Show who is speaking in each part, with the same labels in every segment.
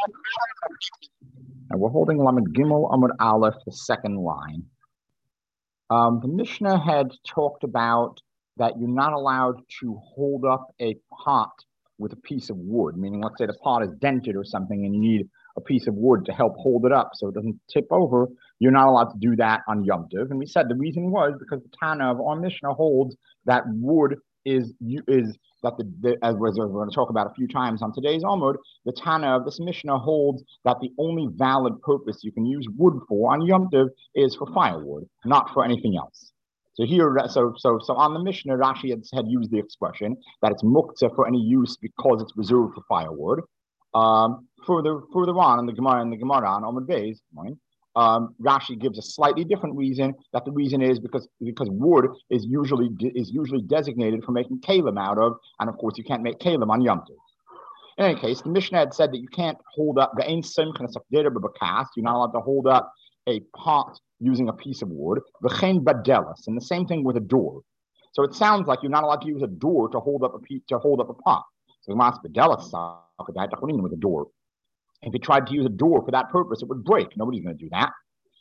Speaker 1: And we're holding Lamed Gimel Amud Aleph, the second line. The Mishnah had talked about that you're not allowed to hold up a pot with a piece of wood, meaning let's say the pot is dented or something and you need a piece of wood to help hold it up so it doesn't tip over. You're not allowed to do that on Yom Tov. And we said the reason was because the Tana of our Mishnah holds that wood is that as we're going to talk about a few times on today's Amud, the Tana of this Mishnah holds that the only valid purpose you can use wood for on Yom Tov is for firewood, not for anything else. So here, so on the Mishnah, Rashi had used the expression that it's muktzah for any use because it's reserved for firewood. Further on in the Gemara on Amud Beis, Rashi gives a slightly different reason. That the reason is because wood is usually designated for making kalim out of, and of course you can't make kalim on Yom Tov. In any case, the Mishnah had said that you can't hold up the ein simcha sakdera b'bakas. You're not allowed to hold up a pot using a piece of wood. V'chein badelas, and the same thing with a door. So it sounds like you're not allowed to use a door to hold up a pot. So the mas badelas with a door. If you tried to use a door for that purpose, it would break. Nobody's going to do that.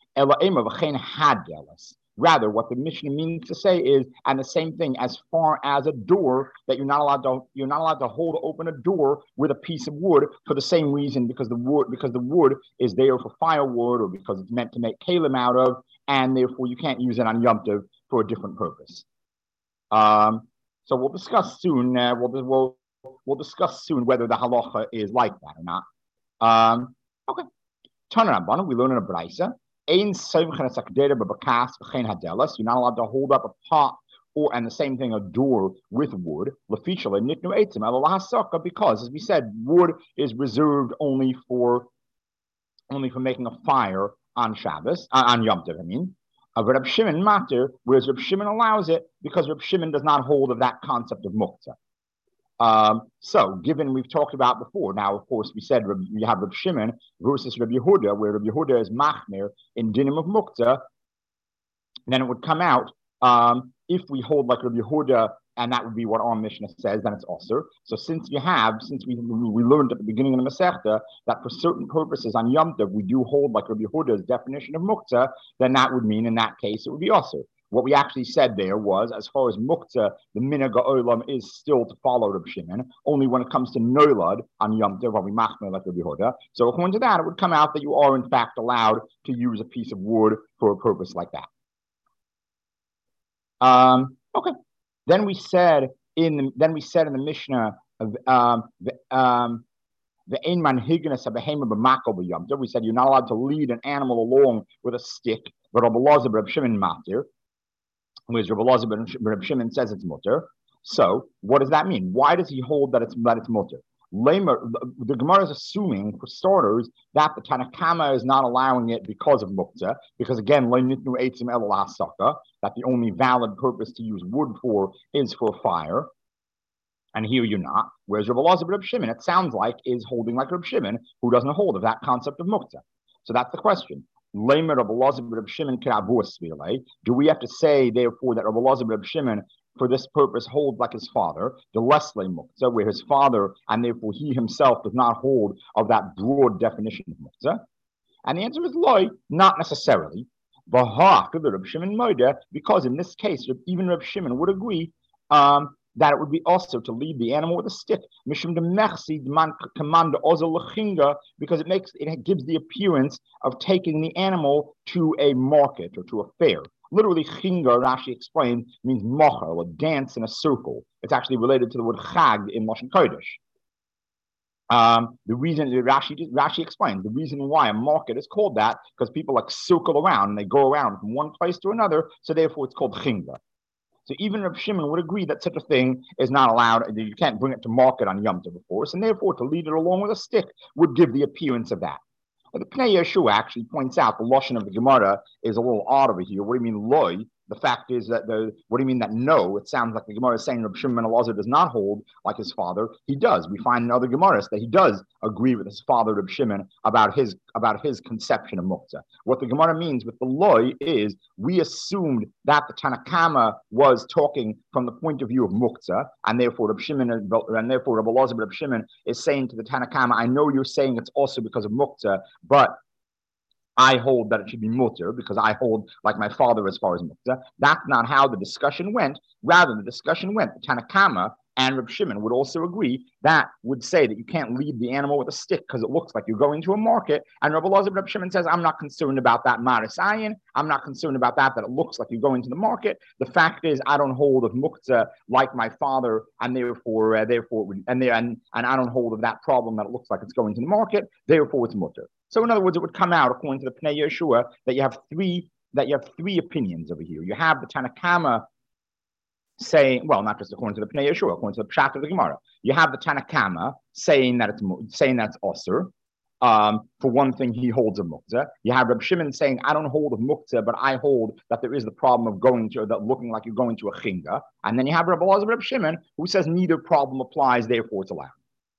Speaker 1: Rather, what the Mishnah means to say is, and the same thing as far as a door, that you're not allowed to hold open a door with a piece of wood for the same reason, because the wood is there for firewood or because it's meant to make kalim out of, and therefore you can't use it on Yom Tov for a different purpose. So we'll discuss soon. We'll discuss soon whether the halacha is like that or not. Okay. Tanarabana, we learn in a braysa. You're not allowed to hold up a pot and the same thing, a door with wood. Because, as we said, wood is reserved only for making a fire on Shabbos, on Yom Tov, I mean. Reb Shimon matter, whereas Reb Shimon allows it because Reb Shimon does not hold of that concept of muktzah. So, given we've talked about before, now of course we said we have Reb Shimon versus Reb Yehuda, where Reb Yehuda is machmir in dinim of muktzah, then it would come out if we hold like Reb Yehuda, and that would be what our Mishnah says, then it's also. So since we learned at the beginning of the Masechta that for certain purposes on Yom Tov we do hold like Reb Yehuda's definition of muktzah, then that would mean in that case it would be also. What we actually said there was, as far as muktzah, the minhag ha'olam is still to follow Reb Shimon. Only when it comes to noilad on Yom Tov, we machmir like Reb Yehuda. So according to that, it would come out that you are in fact allowed to use a piece of wood for a purpose like that. Okay. Then we said in the Mishnah the ein manhignas habehema b'mako b'yom tov. We said you're not allowed to lead an animal along with a stick, but Rabbi Elazar Reb Shimon matir. Whereas Rabbi Elazar Reb Shimon says it's mutter. So what does that mean? Why does he hold that it's mutter? The Gemara is assuming, for starters, that the Tanna Kama is not allowing it because of muktzah, because again, that the only valid purpose to use wood for is for fire. And here you're not. Whereas Rabbi Elazar Reb Shimon, it sounds like, is holding like Reb Shimon, who doesn't hold of that concept of muktzah. So that's the question. Do we have to say, therefore, that Rabbi Elazar Reb Shimon, for this purpose, holds like his father, the Leslie muktzah, where his father, and therefore he himself, does not hold of that broad definition of muktzah? And the answer is loy, not necessarily. Because in this case, even Reb Shimon would agree that it would be also to lead the animal with a stick, because it gives the appearance of taking the animal to a market or to a fair. Literally, chinga, Rashi explained, means mocher, or dance in a circle. It's actually related to the word chag in Lashon Kodesh. The reason Rashi explains the reason why a market is called that, because people like circle around and they go around from one place to another, so therefore it's called chinga. So even Reb Shimon would agree that such a thing is not allowed. You can't bring it to market on Yom Tov, of course, and therefore to lead it along with a stick would give the appearance of that. But the Pnei Yeshua actually points out the lashon of the Gemara is a little odd over here. What do you mean loy? The fact is that what do you mean that no? It sounds like the Gemara is saying Reb Shimon ben Elazar does not hold like his father. He does. We find in other Gemaras that he does agree with his father Reb Shimon about his conception of muktzah. What the Gemara means with the loy is we assumed that the Tanakama was talking from the point of view of muktzah, and therefore Reb Shimon and therefore Reb Elazar Reb Shimon is saying to the Tanakama, I know you're saying it's also because of muktzah, but I hold that it should be mutter because I hold like my father as far as muktzah. That's not how the discussion went. Rather, the discussion went, the Tanakama and Reb Shimon would also agree that would say that you can't lead the animal with a stick because it looks like you're going to a market. And Reb Elazar Reb Shimon says, I'm not concerned about that maris ayin. I'm not concerned about that it looks like you're going to the market. The fact is, I don't hold of muktzah like my father, and therefore, and I don't hold of that problem that it looks like it's going to the market. Therefore, it's mutter. So in other words, it would come out according to the Pnei Yeshua that you have three opinions over here. You have the Tanakama saying, well, not just according to the Pnei Yeshua, according to the Pshat of the Gemara. You have the Tanakama saying that it's osir. For one thing, he holds a muktzah. You have Reb Shimon saying, I don't hold of muktzah, but I hold that there is the problem of looking like you're going to a chinga. And then you have Reb Elazar Reb Shimon who says neither problem applies, therefore it's allowed.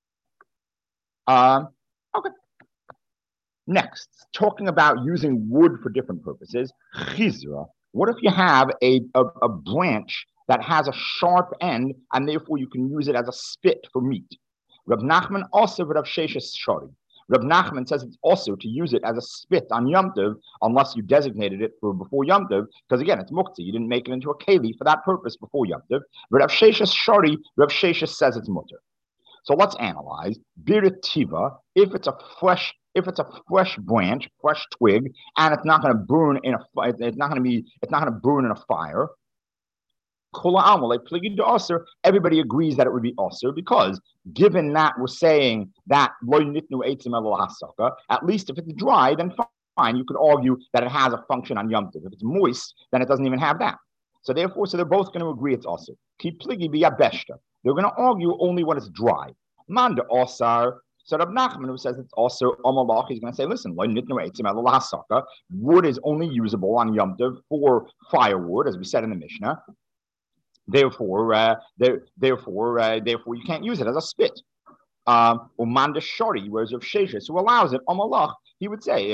Speaker 1: Okay. Next, talking about using wood for different purposes, chizra. What if you have a branch that has a sharp end, and therefore you can use it as a spit for meat? Reb Nachman also Reb Sheshes Shari. Reb Nachman says it's also to use it as a spit on Yom Tov, unless you designated it for before Yom Tov, because again, it's muktzah. You didn't make it into a keli for that purpose before Yom Tov. But Reb Sheshes Shari, Reb Sheshes says it's mutter. So let's analyze. Birativa, if it's a fresh branch, fresh twig, and it's not going to burn in it's not going to burn in a fire. Everybody agrees that it would be osir because given that we're saying that at least if it's dry, then fine. You could argue that it has a function on Yom Tov. If it's moist, then it doesn't even have that. So they're both going to agree it's osir. They're going to argue only when it's dry. Manda osar. So Reb Nachman, who says it's also Omalach, he's going to say, listen, wood is only usable on Yom Tov for firewood, as we said in the Mishnah. Therefore, you can't use it as a spit. Umanda Shari, whereas Rav Sheshes, who allows it, Omalach, he would say,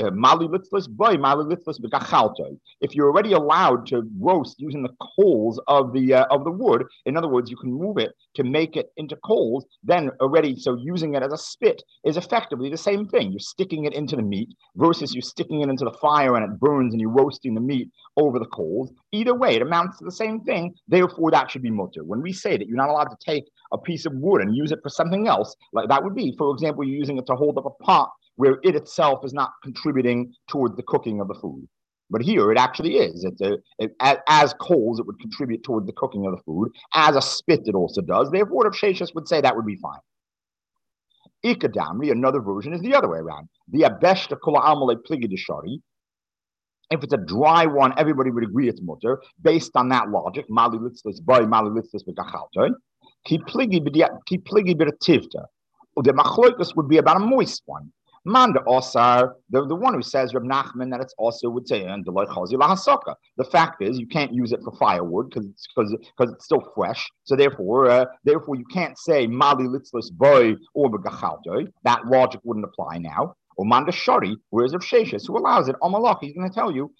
Speaker 1: if you're already allowed to roast using the coals of the wood, in other words, you can move it to make it into coals, then already, so using it as a spit is effectively the same thing. You're sticking it into the meat versus you sticking it into the fire and it burns and you're roasting the meat over the coals. Either way, it amounts to the same thing. Therefore, that should be mutter. When we say that you're not allowed to take a piece of wood and use it for something else, like that would be, for example, you're using it to hold up a pot where it itself is not contributing towards the cooking of the food. But here it actually is. As coals, it would contribute towards the cooking of the food. As a spit, it also does. Therefore, Rav Sheshes would say that would be fine. Ikadamri, another version, is the other way around. The abeshta kol ha'amalei pligi deshari. If it's a dry one, everybody would agree it's mutter. Based on that logic, mali litzlis boy, mali litzlis begachaltoi. Ki pligi b'tivta. The machloikus would be about a moist one. Manda Osar, the one who says Reb Nachman that it's also would say and the fact is you can't use it for firewood because it's still fresh. So therefore you can't say Mali Litzlis boy or Begachaltoi. That logic wouldn't apply now. Or Manda Shari, whereas Rav Sheshes, who allows it, Omalach, he's going to tell you,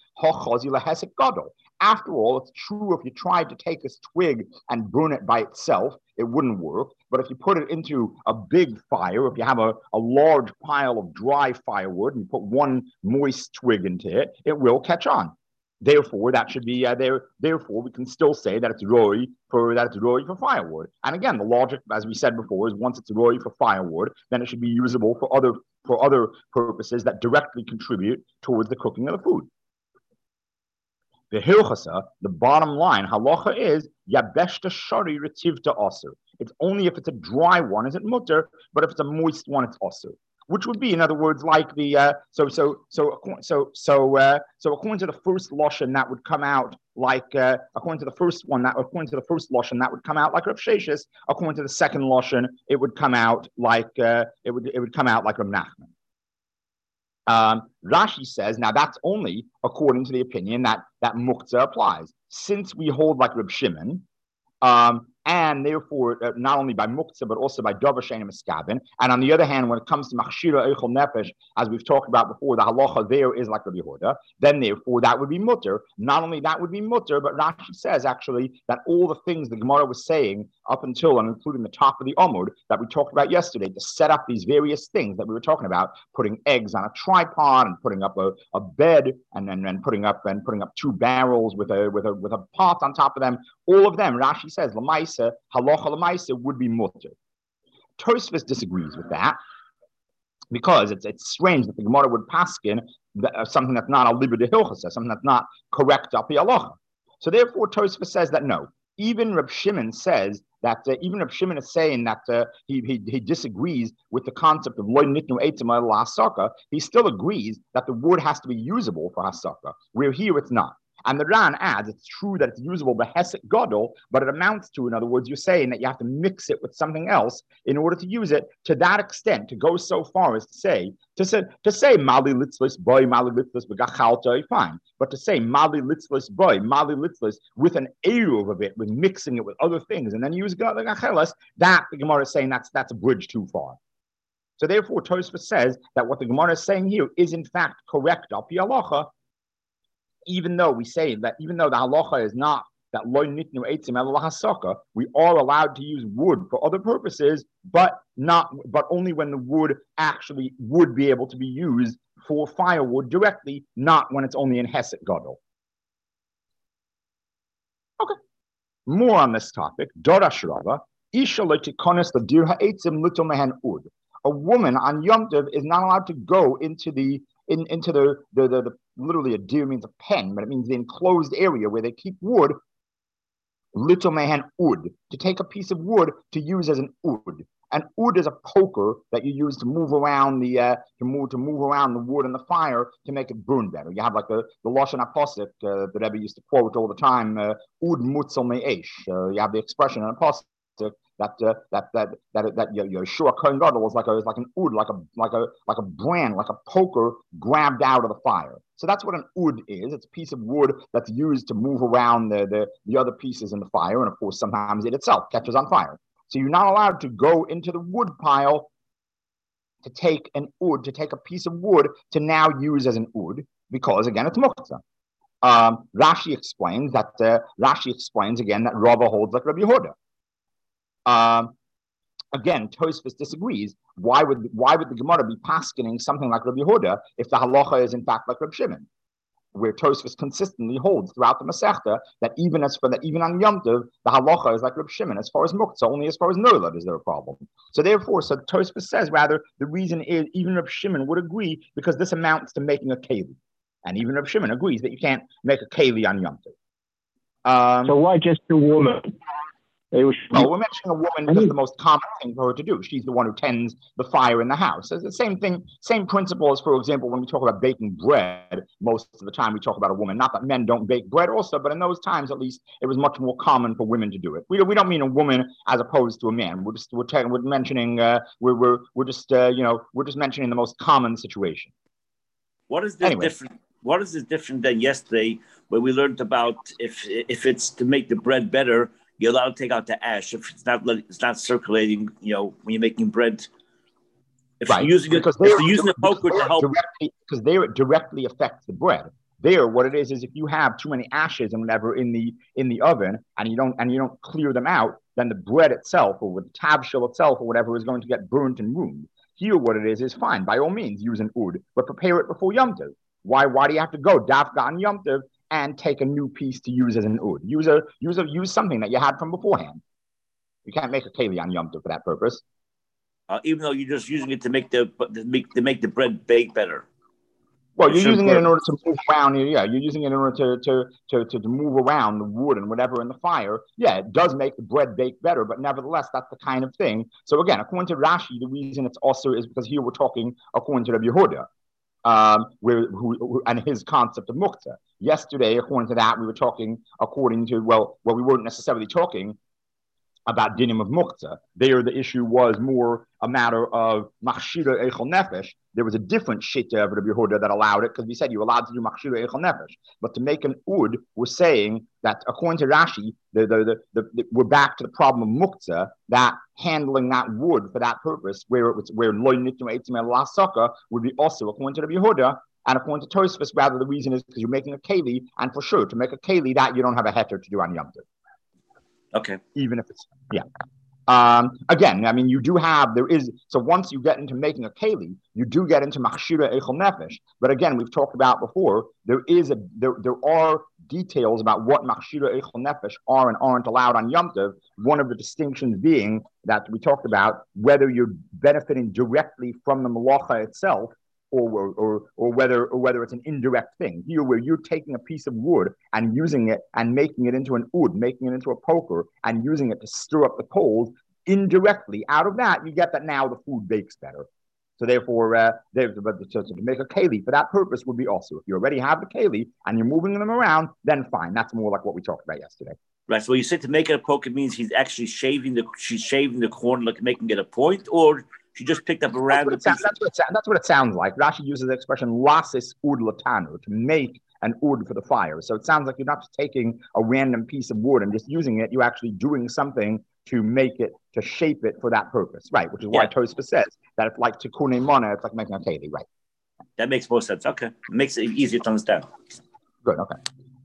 Speaker 1: after all, it's true if you tried to take this twig and burn it by itself, it wouldn't work. But if you put it into a big fire, if you have a large pile of dry firewood and you put one moist twig into it, it will catch on. Therefore, that should be Therefore, we can still say that it's roi for firewood. And again, the logic, as we said before, is once it's roi for firewood, then it should be usable for other purposes that directly contribute towards the cooking of the food. The hilchasa, the bottom line, halacha is yabeshta shari retivta osir. It's only if it's a dry one is it mutter, but if it's a moist one, it's osir. Which would be, in other words, like the so according to the first lashon that would come out like according to the first lashon that would come out like Rav Sheshes. According to the second lashon, it would come out like it would come out like Rav Nachman. Rashi says, now that's only according to the opinion that muktzah applies. Since we hold like Reb Shimon, and therefore not only by muktzah but also by davar she'eino miskaven. And on the other hand, when it comes to machshira eichel nefesh, as we've talked about before, the halacha there is like Rabbi Yehuda. Then therefore that would be mutter. Not only that would be mutter, but Rashi says actually that all the things the Gemara was saying up until and including the top of the Amud that we talked about yesterday to set up these various things that we were talking about, putting eggs on a tripod and putting up a bed and then putting up two barrels with a pot on top of them. All of them, Rashi says, Lamaisa, halacha lamaisa would be mutter. Tosfos disagrees with that because it's strange that the Gemara would paskin something that's not a libur de hilchasa, something that's not correct up the halacha. So therefore, Tosfos says that no. Even Reb Shimon says that even Reb Shimon is saying that he disagrees with the concept of loy nitnu eitzim la hasaka. He still agrees that the wood has to be usable for hasaka, where here it's not. And the Ran adds, it's true that it's usable by Hesed Gadol, but it amounts to, in other words, you're saying that you have to mix it with something else in order to use it to that extent, to go so far as to say Mali Litzlis boy, Mali Litzlis begachalta, fine. But to say Mali Litzlis boy, Mali Litzlis with an eruv of it, with mixing it with other things, and then use gachelas, that the Gemara is saying that's a bridge too far. So therefore, Tosfos says that what the Gemara is saying here is in fact correct al pi halacha, even though we say that even though the halacha is not that loy nitnu eitzim ela lahasaka, we are allowed to use wood for other purposes, but only when the wood actually would be able to be used for firewood directly, not when it's only in Hesed Gadol. Okay. More on this topic. Dorash Rava, isha letikonis l'dir ha'eitzim l'to mehen ud. A woman on Yom Tov is not allowed to go into the literally a deer means a pen, but it means the enclosed area where they keep wood, little mehen ud, to take a piece of wood to use as an ud. An ud is a poker that you use to move around the move around the wood and the fire to make it burn better. You have like the Lashon HaPosuk that Rebbe used to quote all the time, ud mutzel me'esh. You have the expression in a posuk that Yeshua Kohen Gadol was like an ud, like a brand, like a poker grabbed out of the fire. So that's what an ud is. It's a piece of wood that's used to move around the other pieces in the fire, and of course sometimes it itself catches on fire. So you're not allowed to go into the wood pile to take an ud, to take a piece of wood to now use as an ud, because again it's muktzah. Rashi explains again that Rava holds like Rabbi Yehuda. Again, Tosfos disagrees. Why would the Gemara be paskening something like Rabbi Yehuda if the halacha is in fact like Rabbi Shimon? Where Tosfos consistently holds throughout the Masechta that even on Yom Tov, the halacha is like Rabbi Shimon. As far as muktzah, only as far as noilad is there a problem. So Tosfos says rather the reason is even Rabbi Shimon would agree because this amounts to making a keli, and even Rabbi Shimon agrees that you can't make a keli on Yom Tov.
Speaker 2: So why just the woman?
Speaker 1: We're mentioning a woman because the most common thing for her to do. She's the one who tends the fire in the house. It's the same thing, same principle as, for example, when we talk about baking bread, most of the time we talk about a woman. Not that men don't bake bread also, but in those times, at least, it was much more common for women to do it. We don't mean a woman as opposed to a man. We're just mentioning the most common situation.
Speaker 3: What is this different? What is this different than yesterday, where we learned about if it's to make the bread better, you're allowed to take out the ash if it's not circulating. When you're making bread, if you're using a poker to help,
Speaker 1: because there it directly affects the bread. There, what it is if you have too many ashes and whatever in the oven, and you don't clear them out, then the bread itself or the tabshil itself or whatever is going to get burnt and ruined. Here, what it is fine. By all means, use an ud, but prepare it before Yom Tov. Why do you have to go dafka on Yom Tov and take a new piece to use as an ud? Use something that you had from beforehand. You can't make a keli on Yom Tov for that purpose.
Speaker 3: Even though you're just using it to make the bread bake better.
Speaker 1: Well, you're using it in order to move around. Yeah, you're using it in order to move around the wood and whatever in the fire. Yeah, it does make the bread bake better, but nevertheless, that's the kind of thing. So again, according to Rashi, the reason it's also is because here we're talking according to Rabbi Yehuda. And his concept of muktzah. Yesterday, according to that, we were talking according to, we weren't necessarily talking about dinim of muktzah. There, the issue was more a matter of machshira eichel nefesh. There was a different shitta of Rabbi Yehuda that allowed it, because we said you're allowed to do machshira eichel nefesh. But to make an ud, we're saying that according to Rashi, we're back to the problem of muktzah, that handling that wood for that purpose, where loy nitnu eitzim el lasaka would be also according to Rabbi Yehuda. And according to Tosfos, rather the reason is because you're making a keli, and for sure to make a keli that you don't have a heter to do on Yom Tov.
Speaker 3: Okay.
Speaker 1: Even if it's, again, I mean, so once you get into making a keli, you do get into machshira eichel nefesh. But again, we've talked about before, there are details about what machshira eichel nefesh are and aren't allowed on Yom Tov. One of the distinctions being that we talked about whether you're benefiting directly from the malacha itself, or whether it's an indirect thing. Here, where you're taking a piece of wood and using it and making it into an ud, making it into a poker, and using it to stir up the coals, indirectly, out of that, you get that now the food bakes better. So therefore, to make a keli for that purpose would be also, if you already have the keli and you're moving them around, then fine. That's more like what we talked about yesterday.
Speaker 3: Right. So you said to make it a poker means she's actually shaving the corn, like making it a point, or she just picked up a random piece.
Speaker 1: That's what it sounds like. Rashi uses the expression lasis ud latanu, to make an ud for the fire. So it sounds like you're not just taking a random piece of wood and just using it. You're actually doing something to make it, to shape it for that purpose, right? Which is why Tosfos says that it's like tikkun mana, it's like making a keli, right?
Speaker 3: That makes more sense. Okay, it makes it easier to understand.
Speaker 1: Good. Okay.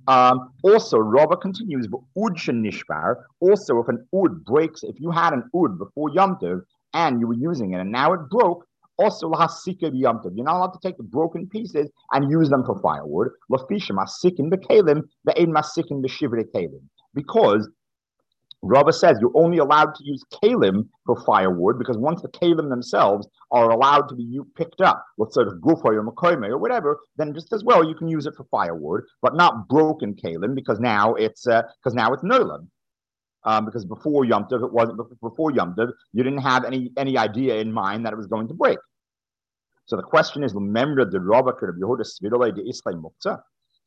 Speaker 1: Also, Rava continues, but ud shenishbar. Also, if an ud breaks, if you had an ud before Yom Tov and you were using it, and now it broke, also lahasika Yom Tov. You're not allowed to take the broken pieces and use them for firewood. Lafisha masikin b'kelim, ve'ein masikin b'shivre kelim. Because Rava says you're only allowed to use kalim for firewood, because once the kalim themselves are allowed to be picked up, let's say gufoy or makoime or whatever, then just as well you can use it for firewood, but not broken kalim, because now it's nolam. Because before Yom Tov, it wasn't. Before Yom Tov, you didn't have any idea in mind that it was going to break. So the question is, remember the Rava could have Yehuda Svidolei de Islay Muktzah.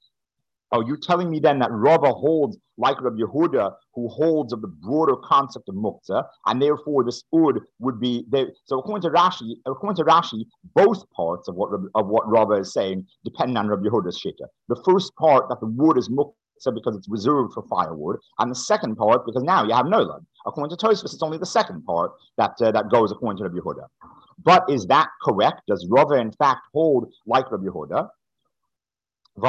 Speaker 1: Oh, you're telling me then that Rava holds like Rabbi Yehuda, who holds of the broader concept of muktzah, and therefore this ud would be there. So according to Rashi, both parts of what Rava is saying depend on Rabbi Yehuda's shita. The first part, that the wood is muktzah because it's reserved for firewood, and the second part because now you have nolad. According to Tosfos, it's only the second part that goes according to Rabbi Yehuda. But is that correct? Does Rava in fact hold like Rabbi Yehuda? We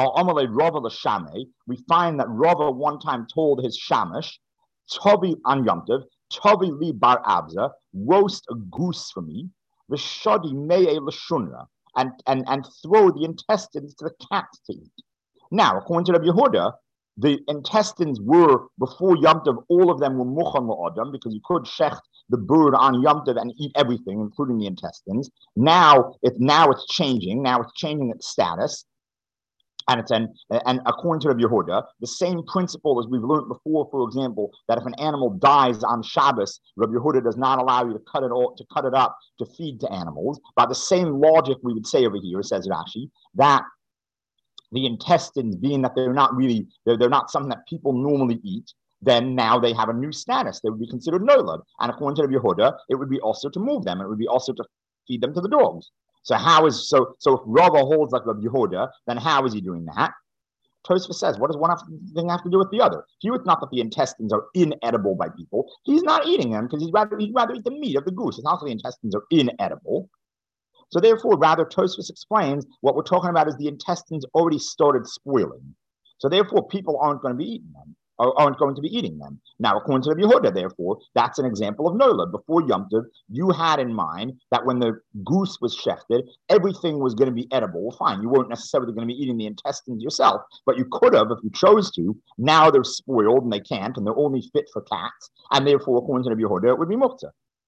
Speaker 1: find that Rava one time told his shamash, Tobi on Yom Tov, Tobi li bar abza, roast a goose for me, v'shadi meye l'shunra, and throw the intestines to the cats to eat. Now, according to Rabbi Yehuda, the intestines were, before Yom Tov, all of them were muchan la'adam, because you could shecht the bird on Yom Tov and eat everything, including the intestines. Now it's changing. Now it's changing its status. And according to Rabbi Yehuda, the same principle as we've learned before, for example, that if an animal dies on Shabbos, Rabbi Yehuda does not allow you to cut it up to feed to animals. By the same logic, we would say over here, says Rashi, that the intestines, being that they're not something that people normally eat, then now they have a new status. They would be considered nolad. And according to Rabbi Yehuda, it would be also to move them. It would be also to feed them to the dogs. So if Rava holds like Rabbi Yehuda, then how is he doing that? Tosfos says, what does one thing have to do with the other? Here it's not that the intestines are inedible by people. He's not eating them because he'd rather eat the meat of the goose. It's not that the intestines are inedible. So therefore, rather, Tosfos explains what we're talking about is the intestines already started spoiling. So therefore, people aren't going to be eating them. Aren't going to be eating them. Now, according to Rabbi Yehuda, therefore, that's an example of Nola. Before Yom Tov, you had in mind that when the goose was shechted, everything was going to be edible. Well, fine, you weren't necessarily going to be eating the intestines yourself, but you could have if you chose to. Now they're spoiled and they can't, and they're only fit for cats, and therefore, according to Rabbi Yehuda, it would be muktzah.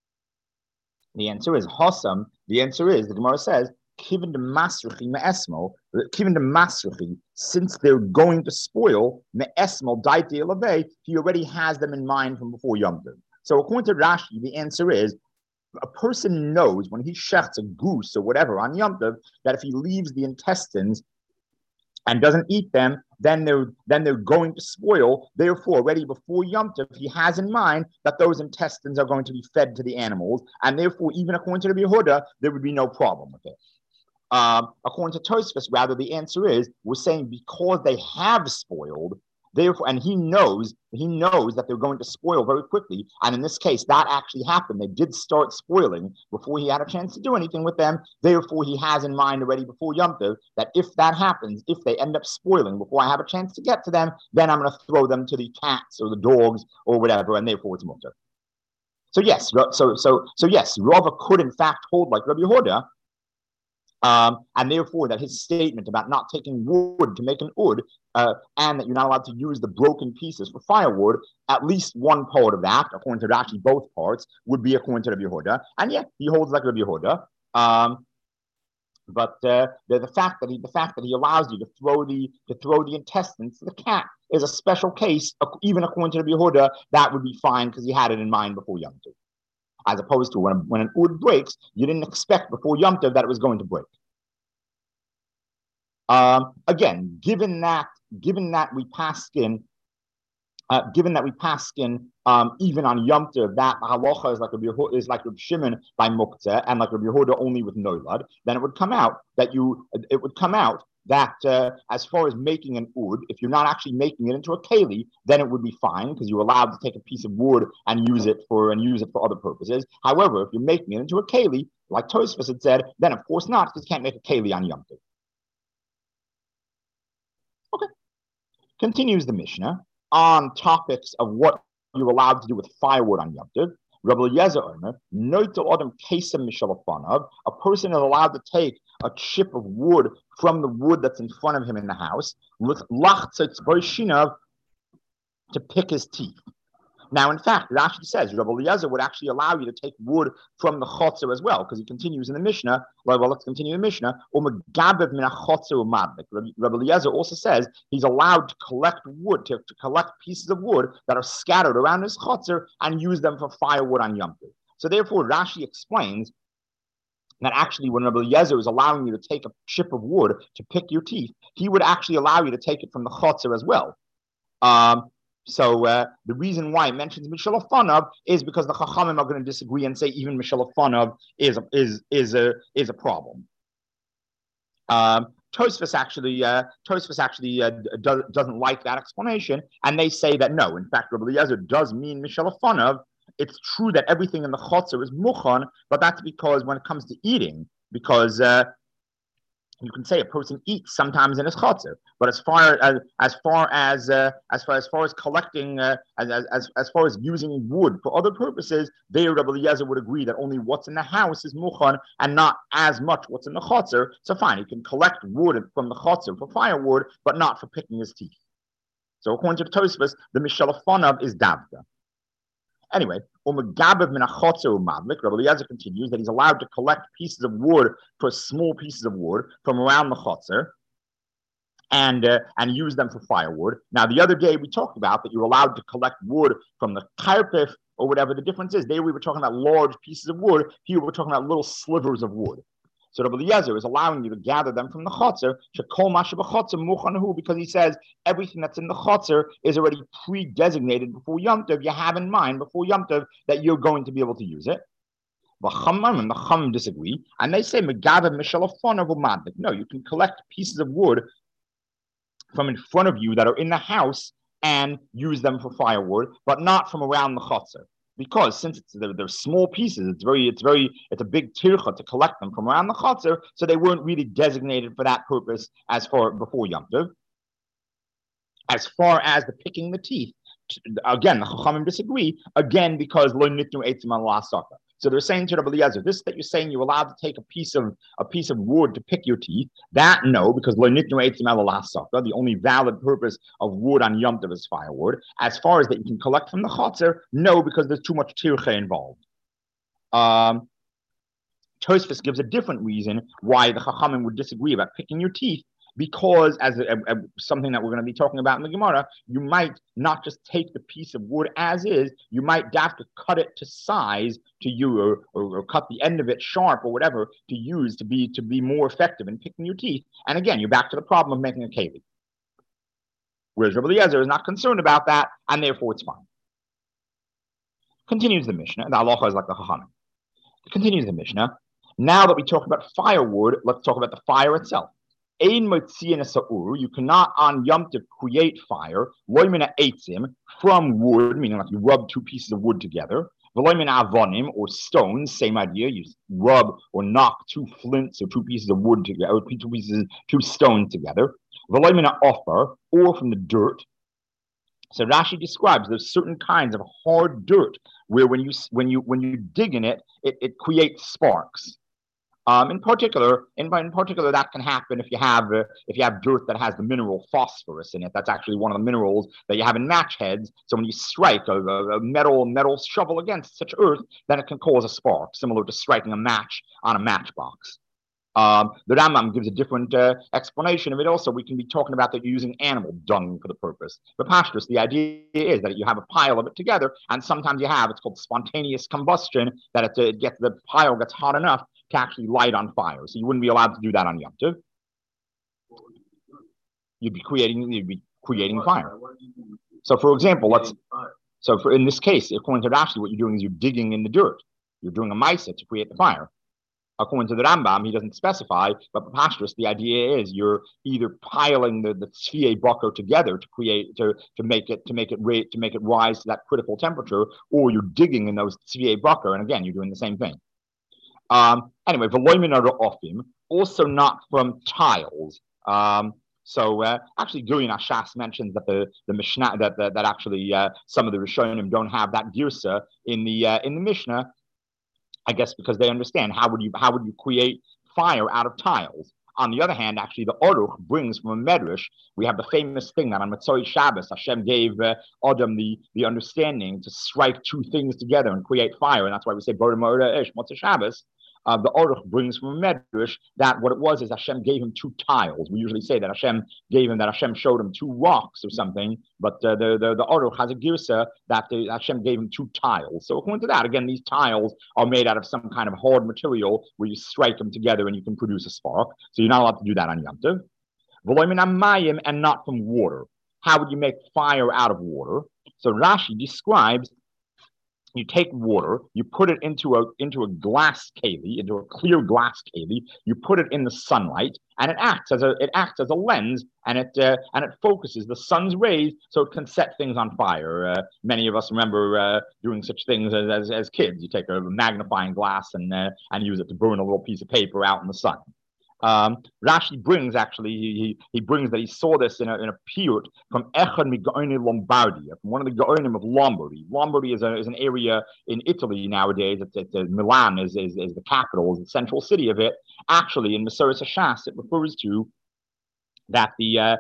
Speaker 1: The answer is Hossam. The answer is, the Gemara says, Kiven de masrichi me'esmo, Kiven de masrichi, since they're going to spoil, me'esmo daite elave, he already has them in mind from before Yom Tov. So according to Rashi, the answer is, a person knows when he shechts a goose or whatever on Yom Tov, that if he leaves the intestines and doesn't eat them, then they're going to spoil. Therefore, already before Yom Tov, he has in mind that those intestines are going to be fed to the animals, and therefore, even according to the Yehuda, there would be no problem with it. According to Tosfos, rather, the answer is we're saying because they have spoiled, therefore, and he knows that they're going to spoil very quickly. And in this case, that actually happened. They did start spoiling before he had a chance to do anything with them. Therefore, he has in mind already before Yom Tov that if that happens, if they end up spoiling before I have a chance to get to them, then I'm going to throw them to the cats or the dogs or whatever, and therefore it's mutter. So yes, yes, Rava could in fact hold like Rabbi Yehuda. And therefore, that his statement about not taking wood to make an oud, and that you're not allowed to use the broken pieces for firewood, at least one part of that, according to actually both parts, would be according to Rabbi Yehuda. And yeah, he holds like Rabbi Yehuda. But the fact that he allows you to throw the intestines to the cat is a special case. Even according to Rabbi Yehuda, that would be fine because he had it in mind before Yom Tov. As opposed to when an oud breaks, you didn't expect before Yom Tov that it was going to break. Again, given that we paskin, even on Yom Tov, that halacha is like Reb Shimon by Muktzeh and like Reb Yehuda only with Noilad, then it would come out that as far as making an oud, if you're not actually making it into a keli, then it would be fine because you're allowed to take a piece of wood and use it for other purposes. However, if you're making it into a keli, like Tosfos had said, then of course not, because you can't make a keli on Yom Tov. Okay. Continues the Mishnah on topics of what you're allowed to do with firewood on Yom Tov. Rabbi Eliezer Omer, Noito Adam Kesem Mishalafanav, a person is allowed to take a chip of wood from the wood that's in front of him in the house, with Lachtzitz Boishinav to pick his teeth. Now, in fact, it actually says Rabbi Eliezer would actually allow you to take wood from the chotzer as well, because he continues in the Mishnah. Well, let's continue in the Mishnah. Rabbi Eliezer also says he's allowed to collect wood, to collect pieces of wood that are scattered around his chotzer and use them for firewood on Yom Tov. So therefore, Rashi explains that actually when Rabbi Eliezer is allowing you to take a chip of wood to pick your teeth, he would actually allow you to take it from the chotzer as well. So the reason why it mentions Mishalafanav is because the Chachamim are going to disagree and say even Mishalafanav is a problem. Tosfos actually doesn't like that explanation, and they say that no, in fact, Rabbi Eliezer does mean Mishalafanav. It's true that everything in the chotzer is muchan, but that's because when it comes to eating, because you can say a person eats sometimes in his chotzer, but as far as collecting, as far as using wood for other purposes, there Rabbi Eliezer would agree that only what's in the house is muchan and not as much what's in the chotzer. So fine, he can collect wood from the chotzer for firewood, but not for picking his teeth. So according to the Tosfos, the Mishalafanav is davka. Anyway, Rabbi Eliezer continues that he's allowed to collect pieces of wood for small pieces of wood from around the chotzer and use them for firewood. Now, the other day we talked about that you're allowed to collect wood from the karpif or whatever the difference is. There we were talking about large pieces of wood. Here we're talking about little slivers of wood. So Rabbi Eliezer is allowing you to gather them from the chotzer, because he says everything that's in the chotzer is already pre-designated before Yom Tov. You have in mind before Yom Tov that you're going to be able to use it. The Chachamim disagree, and they say no, you can collect pieces of wood from in front of you that are in the house and use them for firewood, but not from around the chotzer. Because since they're small pieces, it's a big tircha to collect them from around the chotzer, so they weren't really designated for that purpose as far before Yom Tov. As far as the picking the teeth, again the Chachamim disagree again because lo nitnu eitzim ala saka. So they're saying to Rabbi Eliezer, this that you're saying you're allowed to take a piece of wood to pick your teeth. That no, because lo nitnu eitzim ala saka. The only valid purpose of wood on Yom Tov is firewood. As far as that you can collect from the chotzer, no, because there's too much tircha involved. Tosfos gives a different reason why the Chachamim would disagree about picking your teeth. Because as something that we're going to be talking about in the Gemara, you might not just take the piece of wood as is, you might have to cut it to size to you, or cut the end of it sharp or whatever to use to be more effective in picking your teeth. And again, you're back to the problem of making a keli. Whereas Rabbi Eliezer is not concerned about that, and therefore it's fine. Continues the Mishnah. The halacha is like the Chachamim. Continues the Mishnah. Now that we talked about firewood, let's talk about the fire itself. You cannot on Yom Tov create fire from wood, meaning like you rub two pieces of wood together. Avonim or stones, same idea. You rub or knock two flints or two pieces of wood together, or two stones together. Offer or from the dirt. So Rashi describes there's certain kinds of hard dirt where when you dig in it, it creates sparks. In particular, that can happen if you have dirt that has the mineral phosphorus in it. That's actually one of the minerals that you have in match heads. So when you strike a metal shovel against such earth, then it can cause a spark, similar to striking a match on a matchbox. The Rambam gives a different explanation of it. Also, we can be talking about that you're using animal dung for the purpose. But pashtus, the idea is that you have a pile of it together, and sometimes it's called spontaneous combustion, that the pile gets hot enough to actually light on fire. So you wouldn't be allowed to do that on Yom Tov. You'd be creating fire. So, for example, in this case, according to Rashi, what you're doing is you're digging in the dirt. You're doing a maisa to create the fire. According to the Rambam, he doesn't specify, but pashtus, the idea is you're either piling the tzviei bako together to create to make it rise to that critical temperature, or you're digging in those tzviei bako, and again, you're doing the same thing. Anyway, v'loimin ofim, also not from tiles. So actually, Gurion Ashas mentions that the Mishnah that actually some of the Rishonim don't have that girsa in the Mishnah. I guess because they understand how would you create fire out of tiles. On the other hand, actually, the Aruch brings from a medrash. We have the famous thing that on Matzoi Shabbos, Hashem gave Adam the understanding to strike two things together and create fire, and that's why we say Borei Ma'ora Ish Matzoi Shabbos. The Aruch brings from a medrash that what it was is Hashem gave him two tiles. We usually say that Hashem showed him two rocks or something, but the Aruch has a girsa that Hashem gave him two tiles. So according to that, again, these tiles are made out of some kind of hard material where you strike them together and you can produce a spark. So you're not allowed to do that on Yom Tov. And not from water. How would you make fire out of water? So Rashi describes. You take water, you put it into a glass keli, into a clear glass keli. You put it in the sunlight, and it acts as a lens, and it focuses the sun's rays, so it can set things on fire. Many of us remember doing such things as kids. You take a magnifying glass and use it to burn a little piece of paper out in the sun. Rashi brings he brings that he saw this in a piyut from Echad Migaoni Lombardia, from one of the Gaonim of Lombardy. Lombardy is an area in Italy nowadays. It's Milan is the capital, is the central city of it. Actually, in Masoret Hashas, it refers to that the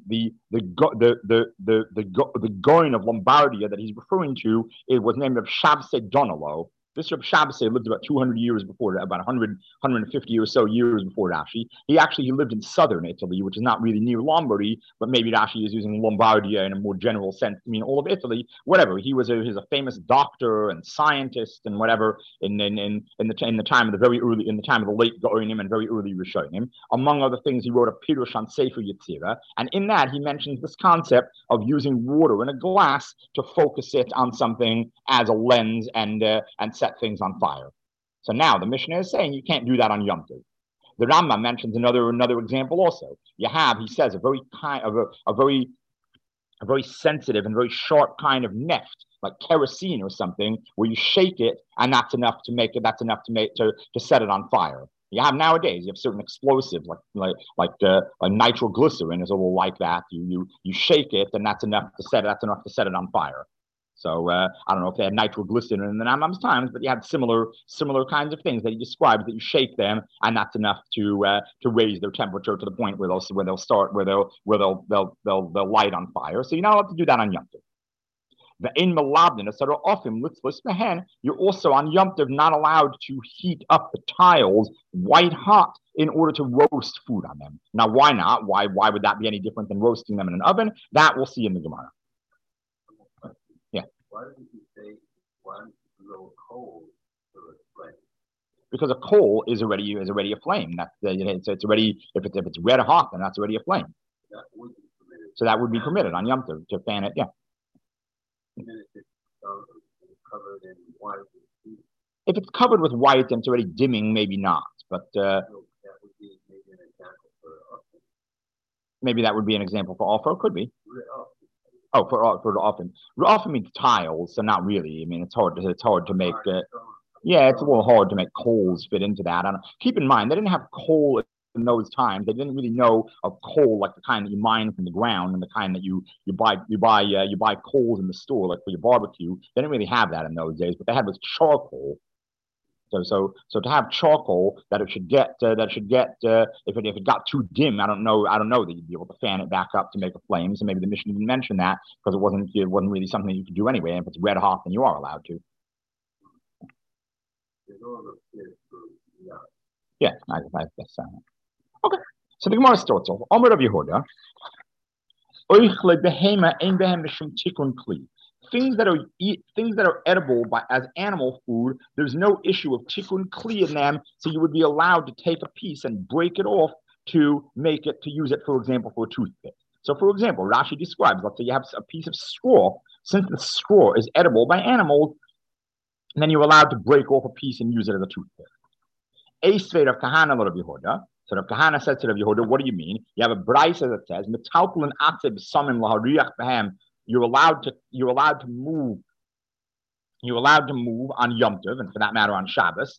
Speaker 1: Gaon of Lombardia that he's referring to, it was named of Shavse Donalo. This Reb Shabbos lived about 200 years before, about 150 or so years before Rashi. He lived in southern Italy, which is not really near Lombardy, but maybe Rashi is using Lombardia in a more general sense to mean all of Italy. Whatever. He was a famous doctor and scientist and whatever in the time of the late Gaonim and very early Rishonim. Among other things, he wrote a Pirush on Sefer Yetzirah, and in that he mentions this concept of using water in a glass to focus it on something as a lens and set things on fire. So now the Mishnah is saying you can't do that on Yom Tov. The Rambam mentions another example also. He says a very sensitive and very sharp kind of neft, like kerosene or something, where you shake it and that's enough to set it on fire. You have certain explosives like nitroglycerin is a little like that. You shake it and that's enough to set it on fire. So I don't know if they had nitroglycerin in the Rambam's times, but you had similar kinds of things that he describes that you shake them, and that's enough to raise their temperature to the point where they'll light on fire. So you're not allowed to do that on Yom Tov. You're also on Yom Tov not allowed to heat up the tiles white hot in order to roast food on them. Now, why not? Why would that be any different than roasting them in an oven? That we'll see in the Gemara.
Speaker 2: Why didn't you say one little coal to a flame?
Speaker 1: Because a coal is already a flame. That's it's already if it's red hot, then that's already a flame.
Speaker 2: That wouldn't be permitted
Speaker 1: So that would be permitted on Yom Tov to fan it. Yeah. If it's covered with white and it's already dimming, maybe not. But maybe that would be an example for offer. Could be. Oh, for the often. Often means tiles, so not really. I mean, it's hard to make. Yeah, it's a little hard to make coals fit into that. Keep in mind, they didn't have coal in those times. They didn't really know of coal like the kind that you mine from the ground and the kind that you buy coals in the store like for your barbecue. They didn't really have that in those days. What they had was charcoal. So to have charcoal that it should get if it got too dim, I don't know that you'd be able to fan it back up to make a flame. So maybe the Mishnah didn't mention that because it wasn't really something that you could do anyway. And if it's red hot, then you are allowed to. Yeah, I guess. Okay. So the Gemara starts off. Omer Rav Yehuda, things that are edible as animal food, there's no issue of tikkun kli in them, so you would be allowed to take a piece and break it off to use it, for example, for a toothpick. So, for example, Rashi describes, let's say you have a piece of straw. Since the straw is edible by animals, then you're allowed to break off a piece and use it as a toothpick. Eisvei Rav Kahana Rav Yehuda. So Rav Kahana says to Rav Yehuda, what do you mean? You have a brayso that says, "Metalpulin atze b'samim lahariach behem." You're allowed to move on Yom Tov, and for that matter on Shabbos.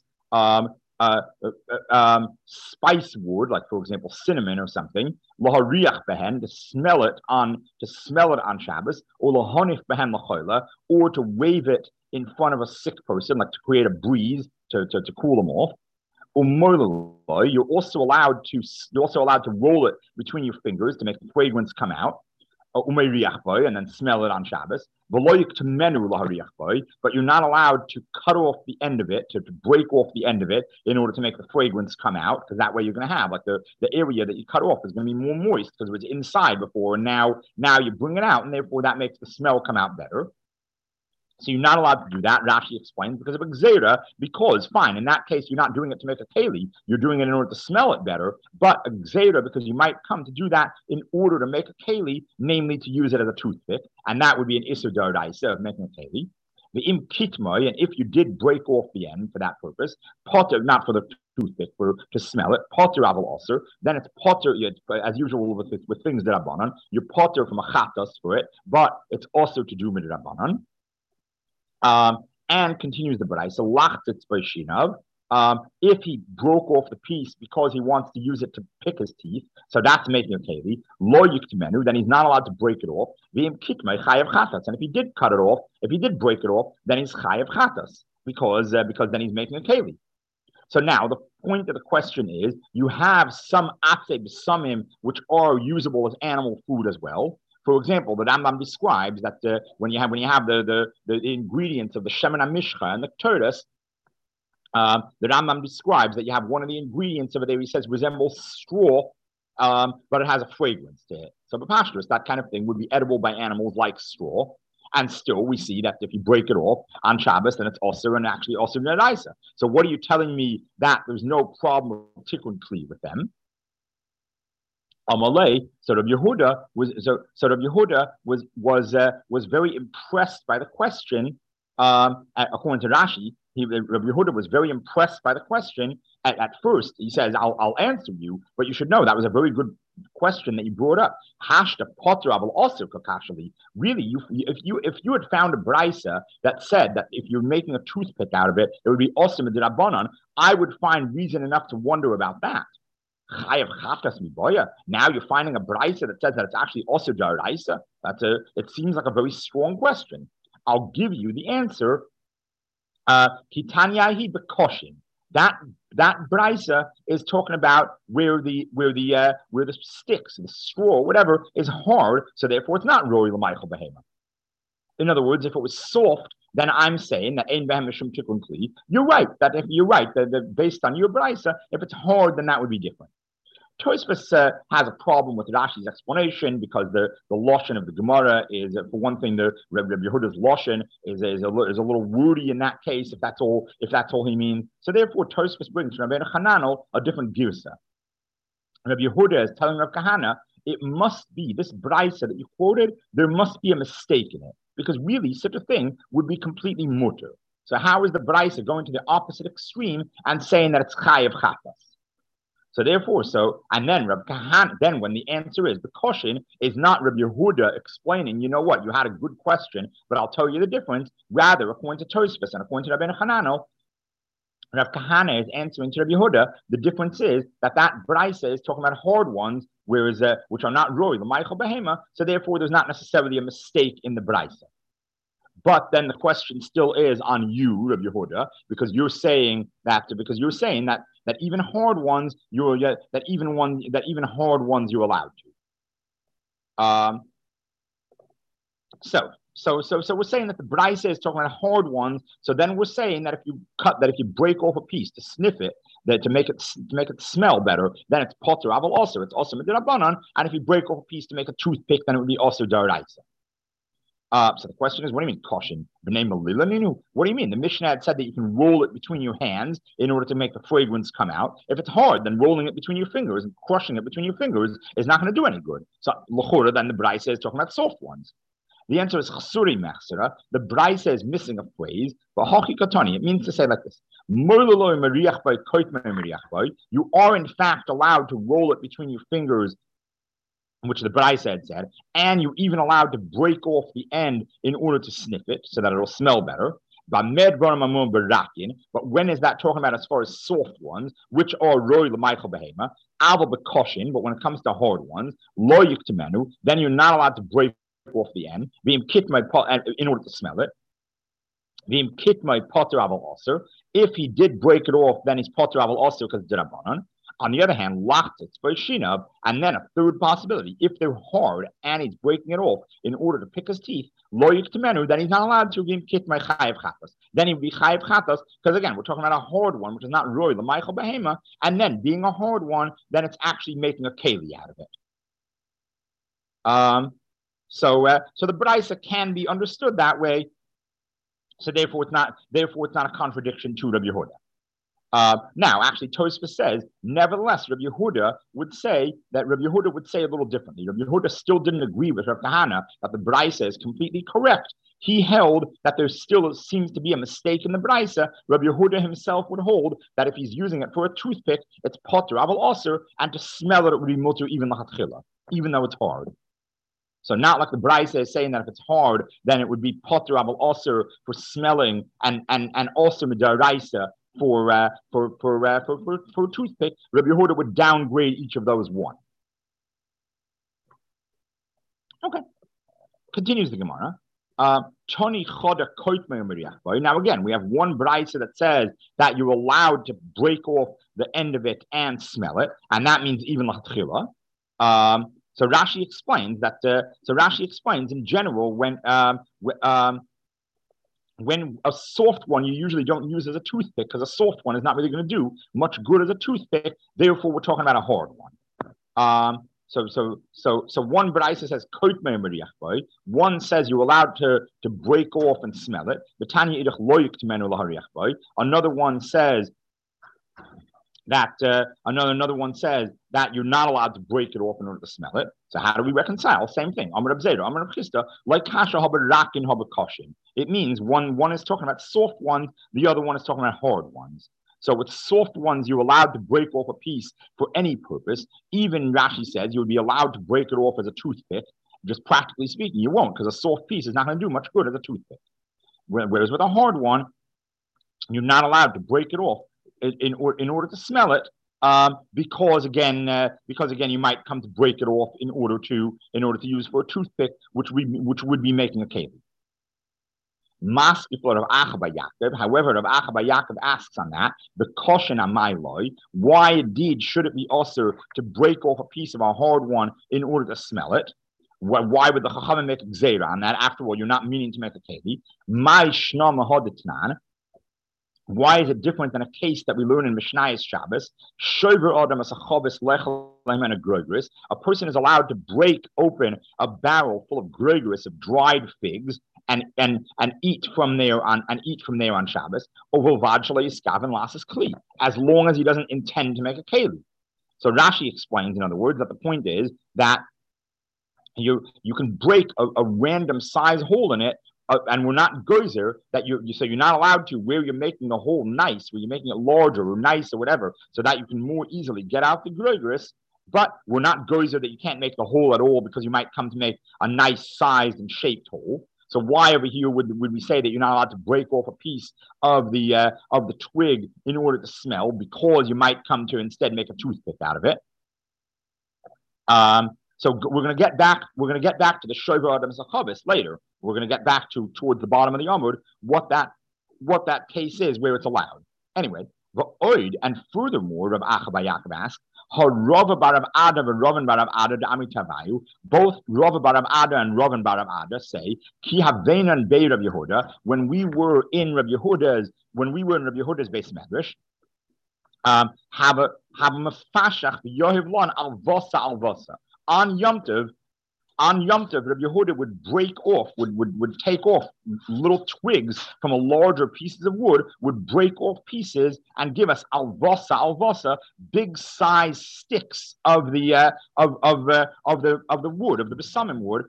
Speaker 1: Spice wood, like for example cinnamon or something, lahariach behen, to smell it on Shabbos, or lahonif behen lachoila, or to wave it in front of a sick person, like to create a breeze to cool them off. You're also allowed to roll it between your fingers to make the fragrance come out. And then smell it on Shabbos. But you're not allowed to cut off the end of it, to break off the end of it in order to make the fragrance come out, because that way you're going to have, like the area that you cut off is going to be more moist because it was inside before, and now you bring it out, and therefore that makes the smell come out better. So you're not allowed to do that, Rashi explains, because of Gzeira, because, fine, in that case, you're not doing it to make a keli, you're doing it in order to smell it better, but a Gzeira, because you might come to do that in order to make a keli, namely to use it as a toothpick, and that would be an Isur D'Oraisa of making a keli. The Im Kitmoy, and if you did break off the end for that purpose, potter, not for the toothpick, to smell it, potter aval also, then it's potter, as usual with things that are banan, you're potter from a chatas for it, but it's also to do midrabanan. And continues the B'rai. So lachtetz b'shinav. If he broke off the piece because he wants to use it to pick his teeth, so that's making a keli. Lo yiktimenu, then he's not allowed to break it off. V'im kitmei chayav chatas. And if he did cut it off, if he did break it off, then he's chayav chatas because then he's making a keli. So now the point of the question is, you have some atze b'samim which are usable as animal food as well. For example, the Rambam describes that when you have the ingredients of the Shemen HaMishcha and the Torahs, the Rambam describes that you have one of the ingredients of it there, he says, resembles straw, but it has a fragrance to it. So B'Pashtus, that kind of thing would be edible by animals like straw. And still, we see that if you break it off on Shabbos, then it's also and actually also Neraisa. So what are you telling me that there's no problem with tikkun kli with them? Amalei, Rav Yehuda was very impressed by the question. According to Rashi, Rav Yehuda was very impressed by the question. At first, he says, "I'll answer you," but you should know that was a very good question that you brought up. Hashta potter aval also kakashali. Really, if you had found a brisa that said that if you're making a toothpick out of it, it would be also midrabanan, I would find reason enough to wonder about that. Now you're finding a brisa that says that it's actually also d'oraisa. It seems like a very strong question. I'll give you the answer. Kitanyahi bekoshin. That brisa is talking about where the sticks, the straw, whatever, is hard, so therefore it's not roy l'maychel behema. In other words, if it was soft, then I'm saying that ein behem mishum tikkun kli. You're right. That based on your brisa, if it's hard, then that would be different. Tosfos has a problem with Rashi's explanation because the lashon of the Gemara is, for one thing, the Rabbi Yehuda's lashon is a little wordy in that case. If that's all he means, so therefore Tosfos brings from Rabbi Hananel a different girsa. Rabbi Yehuda is telling Rav Kahana, it must be this brisa that you quoted, there must be a mistake in it. Because really, such a thing would be completely mutter. So how is the brisa going to the opposite extreme and saying that it's chayav chatas? So therefore, and then Rabbi Kahana, then when the answer is, the caution is not Rabbi Yehuda explaining, you know what, you had a good question, but I'll tell you the difference. Rather, according to Tosfos and according to Rabbi Hanano, Rabbi Kahana is answering to Rabbi Yehuda. The difference is that brisa is talking about hard ones, whereas which are not roy, the Michael Behema. So therefore, there's not necessarily a mistake in the brisa. But then the question still is on you, Rabbi Yehuda, because you're saying that even hard ones that even hard ones you're allowed to. So we're saying that the brisa is talking about hard ones. So then we're saying that if you break off a piece to sniff it, that to make it smell better, then it's potter. Also, it's also midrabanan. And if you break off a piece to make a toothpick, then it would be also daraisa. So the question is, what do you mean caution? What do you mean? The Mishnah had said that you can roll it between your hands in order to make the fragrance come out. If it's hard, then rolling it between your fingers and crushing it between your fingers is not going to do any good. So l'chora, then the brisa is talking about soft ones. The answer is chasuri mechsera. The brisa is missing a phrase, but hachi katani. It means to say like this: you are in fact allowed to roll it between your fingers, which the brisa had said, and you're even allowed to break off the end in order to sniff it so that it'll smell better. But when is that talking about as far as soft ones, which are roy l'maychel behema, aval bekoshin, but when it comes to hard ones, lo yiktemenu, then you're not allowed to break off the end, in order to smell it. If he did break it off, then he's potter aval also because d'Rabbanan. On the other hand, lachtzitz by shinab, and then a third possibility, if they're hard and he's breaking it off in order to pick his teeth, lo yiktemenu, then he's not allowed to give kitmai chayav chatas. Then he'd be chayav chatas, because again, we're talking about a hard one, which is not roy, the Michael Behema, and then being a hard one, then it's actually making a keli out of it. So the brisa can be understood that way. So therefore it's not a contradiction to Rabbi Yehuda. Now, actually, Tosfos says, nevertheless, Rabbi Yehuda would say a little differently. Rabbi Yehuda still didn't agree with Rabbi Kahana that the brisa is completely correct. He held that there still seems to be a mistake in the brisa. Rabbi Yehuda himself would hold that if he's using it for a toothpick, it's potter aval aser, and to smell it would be mutter even l'chatchila, even though it's hard. So not like the brisa is saying that if it's hard, then it would be potter aval aser for smelling and also midaraisa for a toothpick. Rabbi Yehuda would downgrade each of those one. Okay. Continues the Gemara. Now again, we have one brisa that says that you're allowed to break off the end of it and smell it, and that means even l'chatchila. So Rashi explains that. In general when a soft one you usually don't use as a toothpick because a soft one is not really going to do much good as a toothpick. Therefore, we're talking about a hard one. So one brisa says one says you're allowed to break off and smell it. Another one says that another one says that you're not allowed to break it off in order to smell it. So how do we reconcile? Same thing. Amar Abzeda, Amar Abchista, like kasha haber rakin haber koshin. It means one is talking about soft ones, the other one is talking about hard ones. So with soft ones, you're allowed to break off a piece for any purpose. Even Rashi says you would be allowed to break it off as a toothpick. Just practically speaking, you won't, because a soft piece is not going to do much good as a toothpick. Whereas with a hard one, you're not allowed to break it off in order to smell it, because again you might come to break it off in order to use for a toothpick, which would be making a keli. However, Rav Acha bar Yaakov asks on that, the caution on my law, why indeed should it be also to break off a piece of a hard one in order to smell it? Why would the Chachamim make a gzeira on that? After all, you're not meaning to make a keli. Why is it different than a case that we learn in Mishnayos Shabbos? A person is allowed to break open a barrel full of gregoris, of dried figs, and eat from there on Shabbos. As long as he doesn't intend to make a keli. So Rashi explains, in other words, that the point is that you can break a random size hole in it, and we're not geyser that so you're not allowed to where you're making the hole nice, where you're making it larger or nice or whatever, so that you can more easily get out the gregoris. But we're not geyser that you can't make the hole at all because you might come to make a nice sized and shaped hole. So why over here would we say that you're not allowed to break off a piece of the twig in order to smell, because you might come to instead make a toothpick out of it? So we're going to get back. We're going to get back to the Shover Adam Zachavis later. We're going to get back towards the bottom of the Amud what that case is where it's allowed. Anyway, v'oid, and furthermore, Rav Acha bar Yaakov asked, Harava bar Rav Ada v'Ravan bar Rav Ada d'Amitavayu. Both Rava bar Rav Ada and Ravan bar Rav Ada say Ki haveinan bei Rav Yehuda. When we were in Rav Yehuda's base medrash, have a mafashach v'yohiv lon al vosa. On Yom Tov, Rabbi Yehuda would break off, would take off little twigs from a larger pieces of wood, would break off pieces and give us alvasa, big size sticks of the wood, of the besamim wood.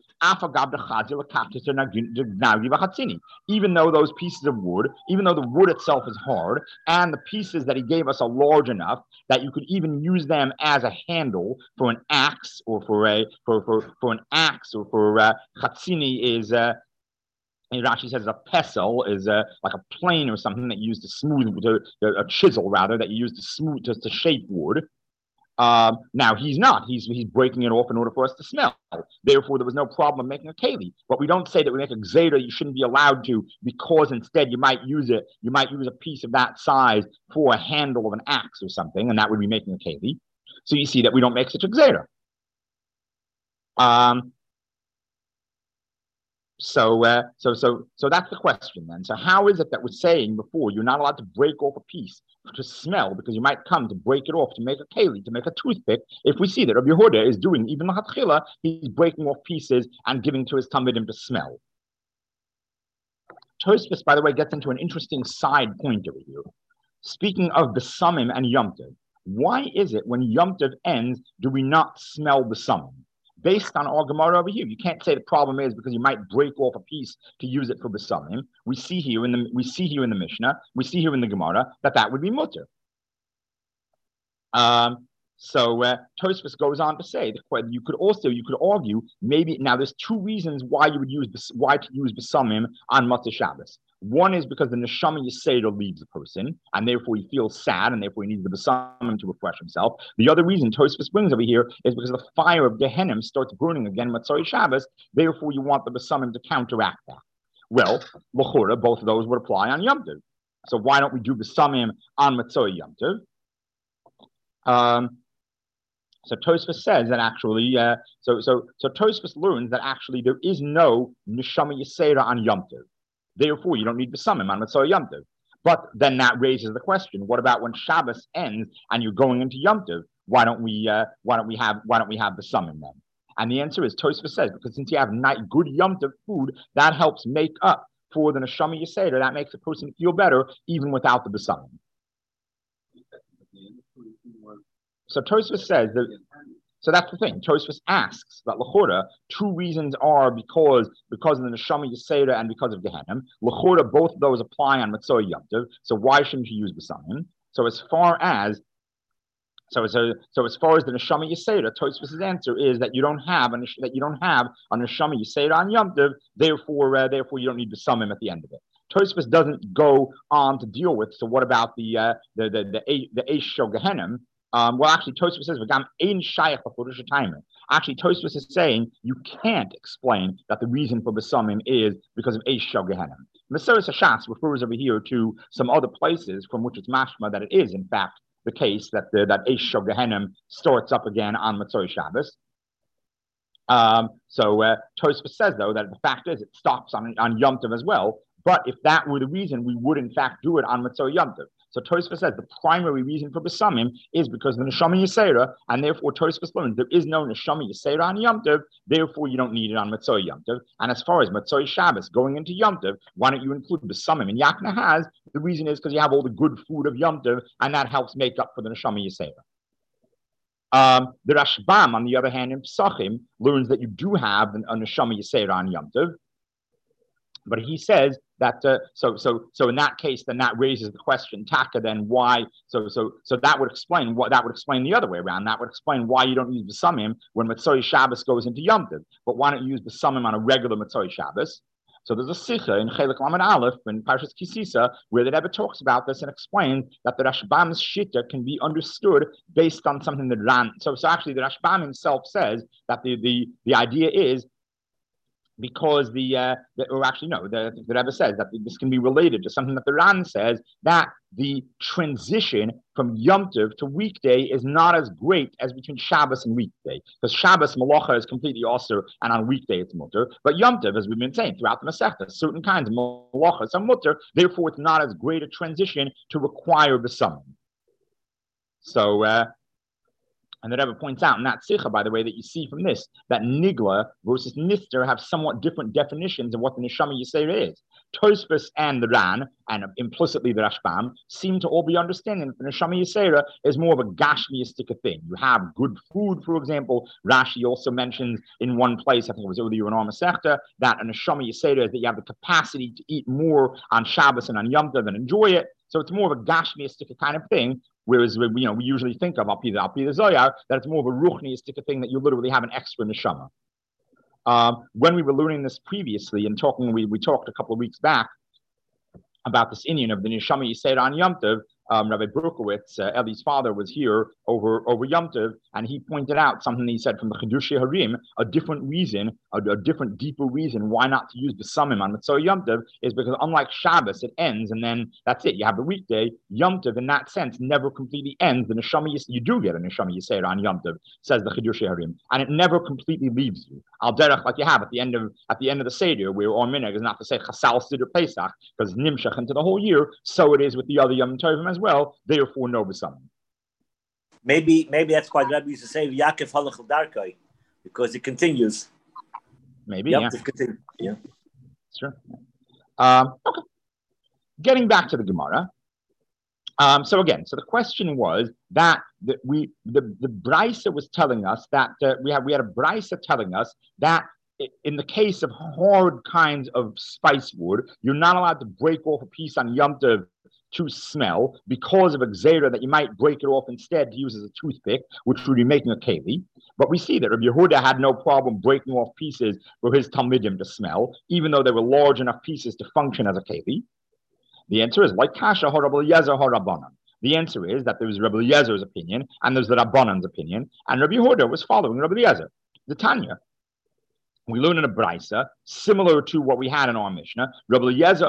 Speaker 1: Even though those pieces of wood, even though the wood itself is hard, and the pieces that he gave us are large enough that you could even use them as a handle for an axe, or for an axe, or for chatzini is Rashi says a pestle is like a plane or something that you use to smooth, a chisel rather, that you use to smooth, to shape wood. Now he's breaking it off in order for us to smell. Therefore, there was no problem making a keli. But we don't say that we make a gzeda you shouldn't be allowed to, because instead you might use a piece of that size for a handle of an axe or something, and that would be making a keli. So you see that we don't make such a gzeda. So that's the question then. So how is it that we're saying before you're not allowed to break off a piece to smell, because you might come to break it off to make a keli, to make a toothpick, if we see that Rabbi Yehuda is doing even l'hatchila, he's breaking off pieces and giving to his talmidim to smell. Tosfos, by the way, gets into an interesting side point over here. Speaking of besamim and Yom Tov, why is it when Yom Tov ends do we not smell besamim? Based on our Gemara over here, you can't say the problem is because you might break off a piece to use it for besamim. We see here in the Mishnah, we see here in the Gemara that would be mutter. So Tosfos goes on to say that you could argue maybe now there's two reasons why to use besamim on Motzei Shabbos. One is because the neshama yisera leaves the person, and therefore he feels sad, and therefore he needs the besamim to refresh himself. The other reason Tosfos brings over here is because the fire of Gehenna starts burning again Motzei Shabbos. Therefore, you want the besamim to counteract that. Well, l'chora, both of those would apply on Yom Tov. So why don't we do besamim on Motzei Yom Tov? So Tosfos says that actually, so Tosfos learns that actually there is no neshama yisera on Yom Tov. Therefore, you don't need besamim on Motzei Yom Tov. But then that raises the question: what about when Shabbos ends and you're going into Yom Tov? Why don't we have besamim then? And the answer is Tosfos says because since you have good Yom Tov food, that helps make up for the neshama yisera. That makes a person feel better even without the besamim. So Tosfos says that. So that's the thing. Tosfos asks that l'chora, two reasons are because of the neshama yisera and because of Gehenna. L'chora, both of those apply on Motzei Yom Tov. So why shouldn't you use besamim? So as far as the neshama yisera, Tosfos' answer is that you don't have a neshama yisera on Yom Tov. Therefore you don't need besamim at the end of it. Tosfos doesn't go on to deal with. So what about the eish shel Gehenna? Well, actually, Tosfos says, actually, Tosfos is saying you can't explain that the reason for besamim is because of eish shel Gehenna. Meseres Hashas refers over here to some other places from which it's mashma that it is, in fact, the case that eish shel Gehenna starts up again on Motzei Shabbos. So Tosfos says, though, that the fact is it stops on Yom Tov as well. But if that were the reason, we would in fact do it on Motzei Yom Tov. So Tosfos says the primary reason for besamim is because of the neshama yisera, and therefore Tosfos learns there is no neshama yisera on Yom Tov. Therefore, you don't need it on Motzei Yom Tov. And as far as Motzei Shabbos going into Yom Tov, why don't you include besamim? And Yakna has the reason is because you have all the good food of Yom Tov, and that helps make up for the neshama yisera. The Rashbam, on the other hand, in Psachim, learns that you do have a neshama Yisera on Yom Tov, but he says that so in that case, then that raises the question, Taka, then why? So that would explain the other way around. That would explain why you don't use Besamim when Matzoi Shabbos goes into Yom Tov, but why don't you use Besamim on a regular Matzoi Shabbos? So there's a Sikha in Chelik Lamed Aleph in Parshas Kisisa where the Rebbe talks about this and explains that the Rashbam's Shita can be understood based on something that ran. So actually the Rashbam himself says that the idea is because the Rebbe says that this can be related to something that the Ran says, that the transition from Yom Tov to weekday is not as great as between Shabbos and weekday. Because Shabbos, Malacha is completely Osir, and on weekday it's Mutter. But Yom Tov, as we've been saying throughout the Masechta, certain kinds of Malachas are Mutter, therefore it's not as great a transition to require the summon. So, and the Rebbe points out in that Sikha, by the way, that you see from this, that Nigla versus Nister have somewhat different definitions of what the Neshama Yisera is. Tosfos and the Ran, and implicitly the Rashbam, seem to all be understanding that the Neshama Yisera is more of a Gashmiistic thing. You have good food, for example. Rashi also mentions in one place, I think it was earlier in our Masechta, that a Neshama Yisera is that you have the capacity to eat more on Shabbos and on Yom Tov and enjoy it. So it's more of a Gashmiistic kind of thing. Whereas we usually think of Al Pi the Zohar, that it's more of a ruchniistic thing that you literally have an extra neshama. When we were learning this previously and talking, we talked a couple of weeks back about this Indian of the neshama Yisera on Yom Tov. Rabbi Berkowitz, Eli's father, was here over Yom Tov, and he pointed out something he said from the Chidushei Harim, a different reason, a different, deeper reason why not to use the Besamim on Matzah Yom Tov is because unlike Shabbos, it ends and then that's it. You have the weekday. Yom Tov, in that sense, never completely ends. The neshama you do get a neshama Yisera on Yom Tov, says the Chidushei Harim, and it never completely leaves you. Al derech, like you have at the end of the Seder, where our minhag is not to say Chasal Seder Pesach because Nimshach into the whole year. So it is with the other Yom Tovim as well, therefore no Besamim.
Speaker 3: Maybe that's why the Rebbe used to say Yaakov Halach Darkai, because it continues.
Speaker 1: Maybe,
Speaker 3: yep,
Speaker 1: yeah.
Speaker 3: It continues. Yeah.
Speaker 1: Sure. Okay. Getting back to the Gemara. So the question was that the Brisa was telling us that we had a Brisa telling us that in the case of hard kinds of spice wood, you're not allowed to break off a piece on Yom Tov to smell because of a gzera that you might break it off instead to use as a toothpick, which would be making a keli. But we see that Rabbi Yehuda had no problem breaking off pieces for his talmidim to smell, even though they were large enough pieces to function as a keli. The answer is like Kasha ha Rabbi Eliezer ha Rabbanan. The answer is that there was Rabbi Eliezer's opinion and there's the Rabbanan's opinion, and Rabbi Yehuda was following Rabbi Eliezer. The Tanya. We learn in a Brisa, similar to what we had in our Mishnah. Rabbi Eliezer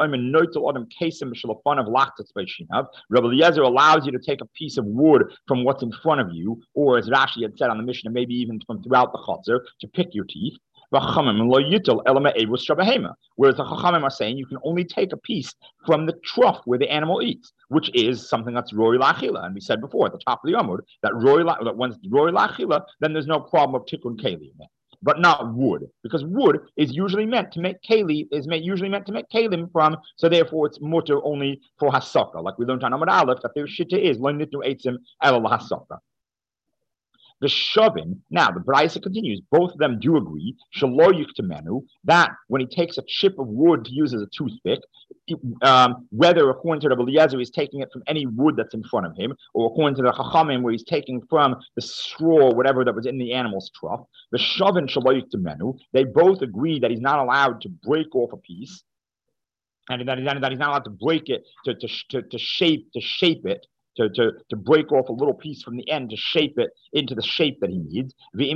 Speaker 1: allows you to take a piece of wood from what's in front of you, or as Rashi had said on the Mishnah, maybe even from throughout the Chotzer, to pick your teeth. Whereas the Chachamim are saying you can only take a piece from the trough where the animal eats, which is something that's Roy Lachila. And we said before at the top of the Amud that once Roy Lachila, then there's no problem of Tikkun Keli in it. But not wood, because wood is usually meant to make kalim from, so therefore it's mutter only for hasaka, like we learned on Amud Aleph that their shitta is lo nitnu eitzim ela lahasaka. The Shavin, now the Brisa continues, both of them do agree, Shalo Yuktamenu, that when he takes a chip of wood to use as a toothpick, whether according to Rabbi Eliezer he's taking it from any wood that's in front of him, or according to the Chachamim where he's taking from the straw, whatever that was in the animal's trough, the Shavin Shalo Yuktamenu, they both agree that he's not allowed to break off a piece, and that he's not allowed to break it, to shape it, to break off a little piece from the end to shape it into the shape that he needs.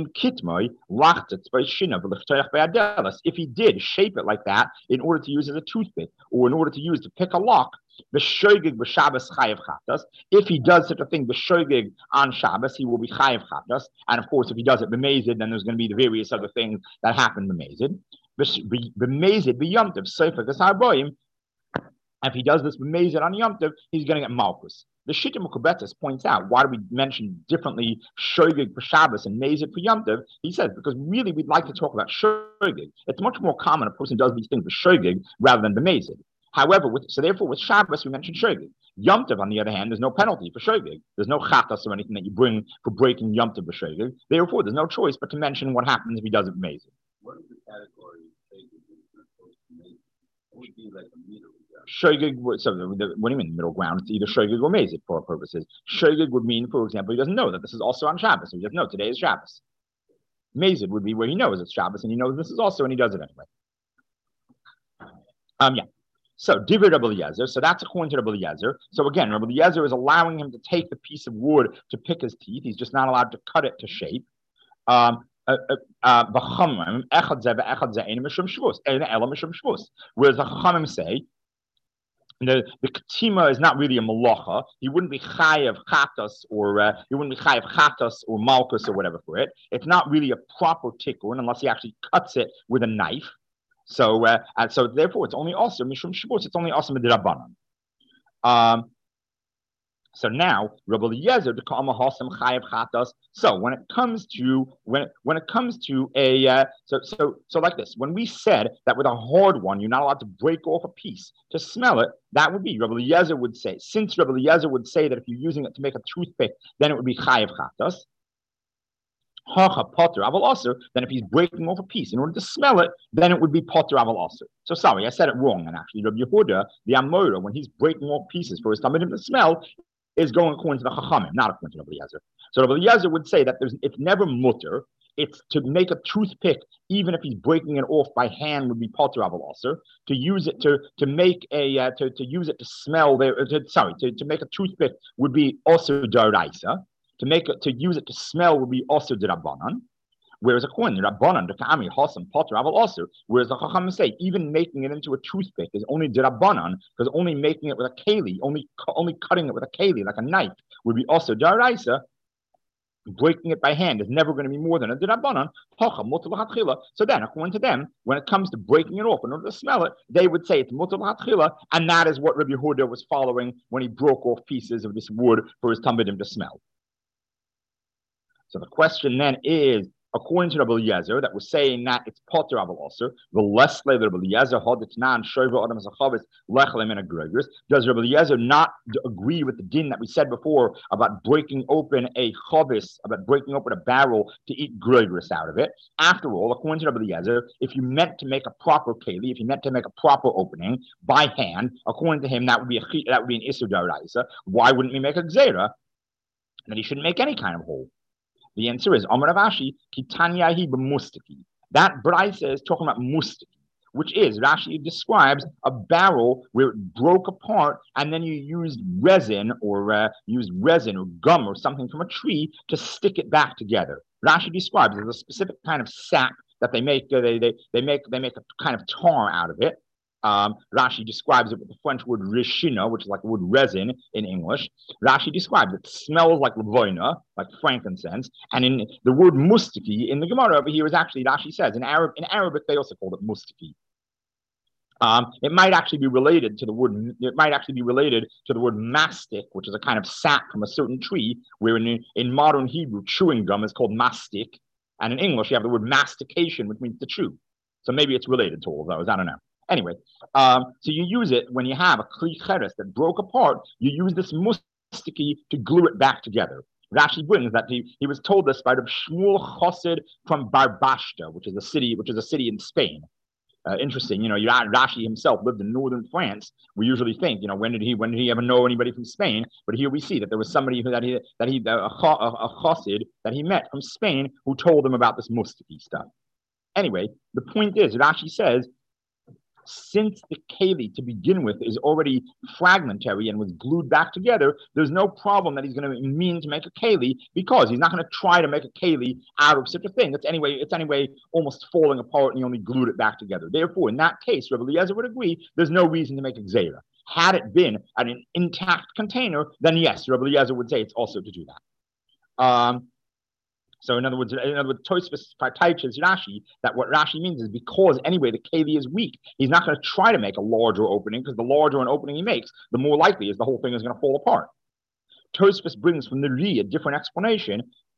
Speaker 1: If he did shape it like that in order to use as a toothpick or in order to use to pick a lock, the shogig b'Shabbos chayav chatas. If he does such a thing, the shogig on Shabbos, he will be chayav chatas. And of course, if he does it b'mezid, then there's going to be the various other things that happen b'mezid. B'mezid b'Yom Tov sefer k'sarboim. If he does this b'mezid on Yom Tov, he's going to get malchus. The Shita Mukubetis points out, why do we mention differently Shogig for Shabbos and Mezid for Yom Tov? He says, because really we'd like to talk about Shogig. It's much more common a person does these things with Shogig rather than the Mezid. However, therefore with Shabbos we mentioned Shogig. Yom Tov, on the other hand, there's no penalty for shogeg. There's no chatas or anything that you bring for breaking Yom Tov b'shogeg. Therefore, there's no choice but to mention what happens if he does it mazid.
Speaker 2: What is the category of shogeg? It would be like a middle ground.
Speaker 1: Shogeg, so what do you mean middle ground? It's either shogeg or mazid for our purposes. Shogeg would mean, for example, he doesn't know that this is also on Shabbos. So he doesn't know today is Shabbos. Mazid would be where he knows it's Shabbos and he knows this is also, and he does it anyway. Yeah. So Divrei Rabbi Eliezer. So that's according to Rabbi Eliezer. So again, Rabbi Eliezer is allowing him to take the piece of wood to pick his teeth. He's just not allowed to cut it to shape. Whereas the Chachamim say the katima is not really a malacha. He wouldn't be chayav chatas or he wouldn't be chayav chatas or malchus or whatever for it. It's not really a proper tikkun unless he actually cuts it with a knife. So so therefore it's only also mishum shabbos. It's only also midrabanan. So now Rabbi Eliezer de kama hasam chayav chatas. So when it comes to a so like this, when we said that with a hard one you're not allowed to break off a piece to smell it, that would be Rabbi Eliezer would say. Since Rabbi Eliezer would say that if you're using it to make a toothpick, then it would be chayav chatas. Potter aval aser. Then if he's breaking off a piece in order to smell it, then it would be potter aval aser. So sorry, I said it wrong. And actually, Rabbi Yehuda, the Amora, when he's breaking off pieces for his talmidim to smell, is going according to the Chachamim, not according to Rabbi Eliezer. So Rabbi Eliezer would say that it's never mutter. It's to make a toothpick, even if he's breaking it off by hand, would be potter aval aser. To use it to make a to use it to smell to make a toothpick would be also daraisa. To use it to smell would be also the Rabbanan, whereas according to Rabbanan, the Ka'ami Hasam Potter Aval also, whereas the Chacham say even making it into a toothpick is only the Rabbanan, because only making it with a keli, only cutting it with a keli like a knife would be also daraisa. Breaking it by hand is never going to be more than a Rabbanan. So then, according to them, when it comes to breaking it off in order to smell it, they would say it's mutal hatchila, and that is what Rabbi Yehuda was following when he broke off pieces of this wood for his talmidim to smell. So the question then is, according to Rabbi Eliezer, that was saying that it's potter aval aser, the less later Rabbi Eliezer had it's nan shoyva adam zachavis lechalem and agregors. Does Rabbi Eliezer not agree with the din that we said before about breaking open a chavis, about breaking open a barrel to eat gregors out of it? After all, according to Rabbi Eliezer, if you meant to make a proper keli, if you meant to make a proper opening by hand, according to him, that would be an issur d'oraisa. Why wouldn't we make a gzera? Then he shouldn't make any kind of hole. The answer is Amar Rav Ashi Kitanyahi b'mustiki. That brisa is talking about mustiki, which is Rashi describes a barrel where it broke apart and then you used resin or gum or something from a tree to stick it back together. Rashi describes there's a specific kind of sap that they make. They make a kind of tar out of it. Rashi describes it with the French word rishina, which is like the word resin in English. Rashi describes it smells like levoina, like frankincense, and in the word mustiki in the Gemara over here is actually, Rashi says, in Arabic they also call it mustiki. It might actually be related to the word. It might actually be related to the word mastic, which is a kind of sap from a certain tree. Where in modern Hebrew, chewing gum is called mastic, and in English you have the word mastication, which means to chew. So maybe it's related to all of those. I don't know. Anyway, so you use it when you have a kli cheres that broke apart. You use this mustiki to glue it back together. Rashi brings that he was told this by the Shmuel Chassid from Barbashta, which is a city in Spain. Interesting, Rashi himself lived in northern France. We usually think, when did he ever know anybody from Spain? But here we see that there was somebody a chassid that he met from Spain who told him about this mustiki stuff. Anyway, the point is, Rashi says, since the keli to begin with is already fragmentary and was glued back together, there's no problem that he's going to mean to make a keli, because he's not going to try to make a keli out of such a thing. It's anyway almost falling apart, and he only glued it back together. Therefore, in that case, Rabbi Eliezer would agree there's no reason to make a gzeira. Had it been an intact container, then yes, Rabbi Eliezer would say it's also to do that. So in other words, Tosfos teaches Rashi that what Rashi means is because anyway the keli is weak, he's not going to try to make a larger opening, because the larger an opening he makes, the more likely is the whole thing is going to fall apart. Tosfos brings from the Ri a different explanation. If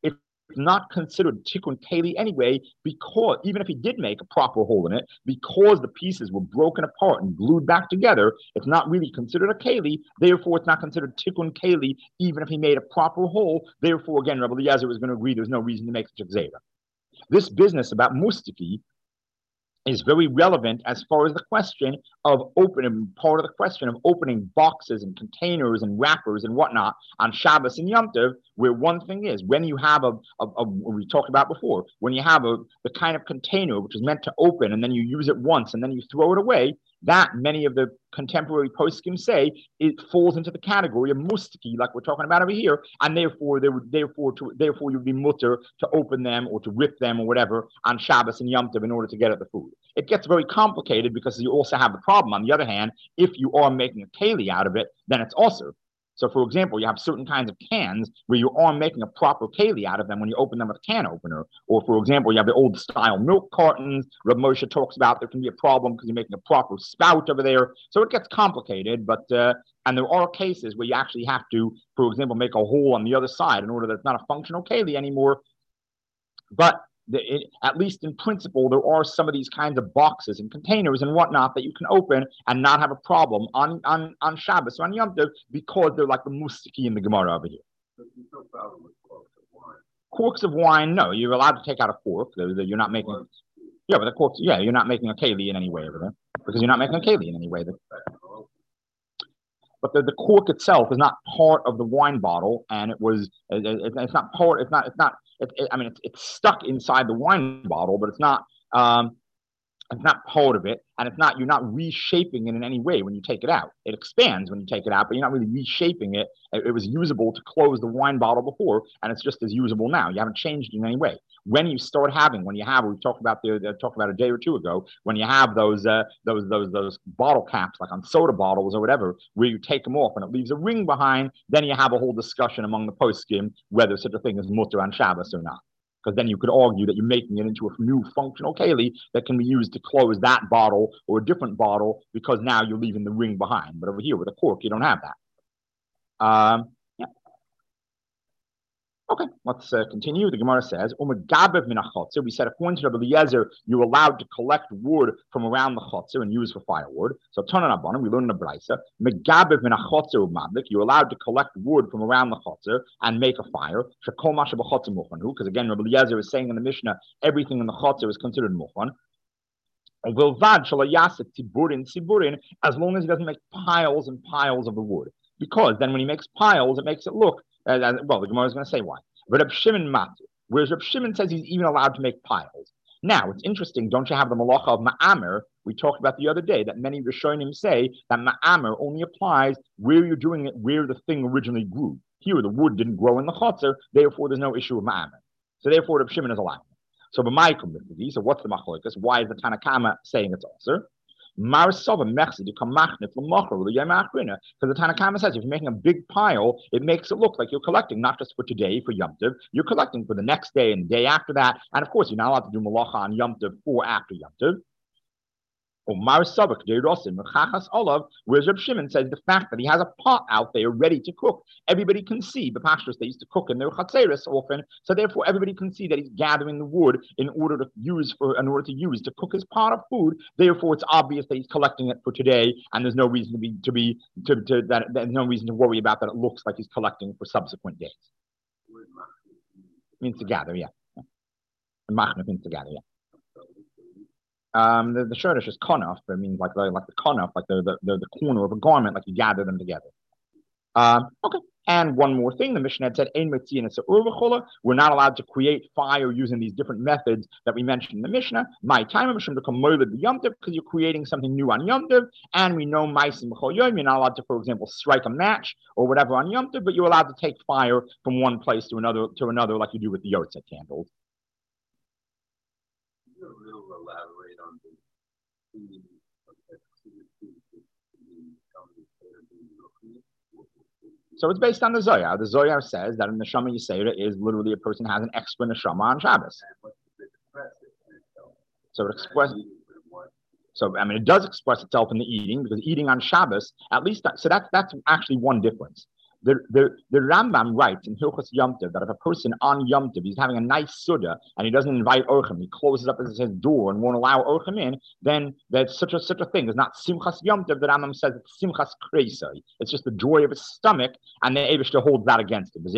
Speaker 1: It's not considered tikkun keli anyway, because even if he did make a proper hole in it, because the pieces were broken apart and glued back together, it's not really considered a keli. Therefore, it's not considered tikkun keli, even if he made a proper hole. Therefore, again, Rabbi Eliezer was going to agree there's no reason to make such a gzera. This business about mustiki is very relevant as far as the question of opening, part of the question of opening boxes and containers and wrappers and whatnot on Shabbos and Yom Tov, where one thing is, when you have we talked about before, when you have the kind of container which is meant to open and then you use it once and then you throw it away, that many of the contemporary poskim say it falls into the category of mustiki, like we're talking about over here, and therefore you'd be mutter to open them or to rip them or whatever on Shabbos and Yom Tov in order to get at the food. It gets very complicated because you also have the problem. On the other hand, if you are making a keli out of it, then it's also. So, for example, you have certain kinds of cans where you are making a proper keli out of them when you open them with a can opener. Or, for example, you have the old style milk cartons. Rav Moshe talks about there can be a problem because you're making a proper spout over there. So it gets complicated, but and there are cases where you actually have to, for example, make a hole on the other side in order that it's not a functional keli anymore. But at least in principle, there are some of these kinds of boxes and containers and whatnot that you can open and not have a problem on Shabbos or on Yom Tov because they're like the mustiki in the Gemara over here.
Speaker 2: There's no problem with corks of wine.
Speaker 1: Corks of wine, no, you're allowed to take out a cork. You're not making, yeah, but the corks, yeah, you're not making a keli in any way over there because you're not making a keli in any way. But the cork itself is not part of the wine bottle, and it's not part. I mean, it's stuck inside the wine bottle, but it's not part of it, and you're not reshaping it in any way when you take it out. It expands when you take it out, but you're not really reshaping it. It was usable to close the wine bottle before, and it's just as usable now. You haven't changed it in any way. When you have, we talked about a day or two ago, when you have those bottle caps, like on soda bottles or whatever, where you take them off and it leaves a ring behind, then you have a whole discussion among the poskim whether such a thing is mutter on Shabbos or not. Because then you could argue that you're making it into a new functional keli that can be used to close that bottle or a different bottle because now you're leaving the ring behind. But over here with a cork, you don't have that. Yeah. Okay, let's continue. The Gemara says, we said according to Rabbi Eliezer, you're allowed to collect wood from around the chotzer and use for firewood. So Tanan Rabbanan, we learn in the Brisa, you're allowed to collect wood from around the chotzer and make a fire. Because again, Rabbi Eliezer is saying in the Mishnah, everything in the chotzer is considered mukhan. As long as he doesn't make piles and piles of the wood. Because then when he makes piles, it makes it look, well, the Gemara is going to say why. But Reb Shimon Matu, whereas Reb Shimon says he's even allowed to make piles. Now, it's interesting, don't you have the malacha of ma'amer? We talked about the other day that many Rishonim say that ma'amer only applies where you're doing it, where the thing originally grew. Here, the wood didn't grow in the chotzer, therefore there's no issue with ma'amer. So therefore, Reb Shimon is allowed. So what's the machlokas? Why is the Tanna Kama saying it's also? Because the Tanna Kama says if you're making a big pile, it makes it look like you're collecting not just for today, for Yom Tov, you're collecting for the next day and the day after that. And of course, you're not allowed to do malacha on Yom Tov or after Yom Tov. Whereas Reb Shimon says the fact that he has a pot out there ready to cook, everybody can see. The pastors, they used to cook in their chatzeris often, so therefore everybody can see that he's gathering the wood in order to use to cook his pot of food. Therefore, it's obvious that he's collecting it for today, and there's no reason there's no reason to worry about that. It looks like he's collecting for subsequent days. Means to gather, yeah. Machnef means to gather, yeah. The Shoresh is konaf. It means like the konaf, like the corner of a garment, like you gather them together. Okay. And one more thing, the Mishnah had said, we're not allowed to create fire using these different methods that we mentioned in the Mishnah. My time Mishnah become moiled Yom Tov because you're creating something new on Yom Tov, and we know Maisim B'chol Yom. You're not allowed to, for example, strike a match or whatever on Yom Tov, but you're allowed to take fire from one place to another, like you do with the Yotzei candles.
Speaker 2: Elaborate on the
Speaker 1: So it's based on the Zohar. The Zohar says that a neshama yisera is literally a person who has an extra neshama on Shabbos. So it expresses. So I mean, it does express itself in the eating because eating on Shabbos, at least. So that's actually one difference. the Rambam writes in Hilchos Yom Tov that if a person on Yom Tov, he's having a nice Suda and he doesn't invite Orchim, he closes up his door and won't allow Orchim in, then there's such a thing. It's not Simchas Yom Tov. The Rambam says it's Simchas Kreisai. It's just the joy of his stomach, and the Eibishter holds that against him.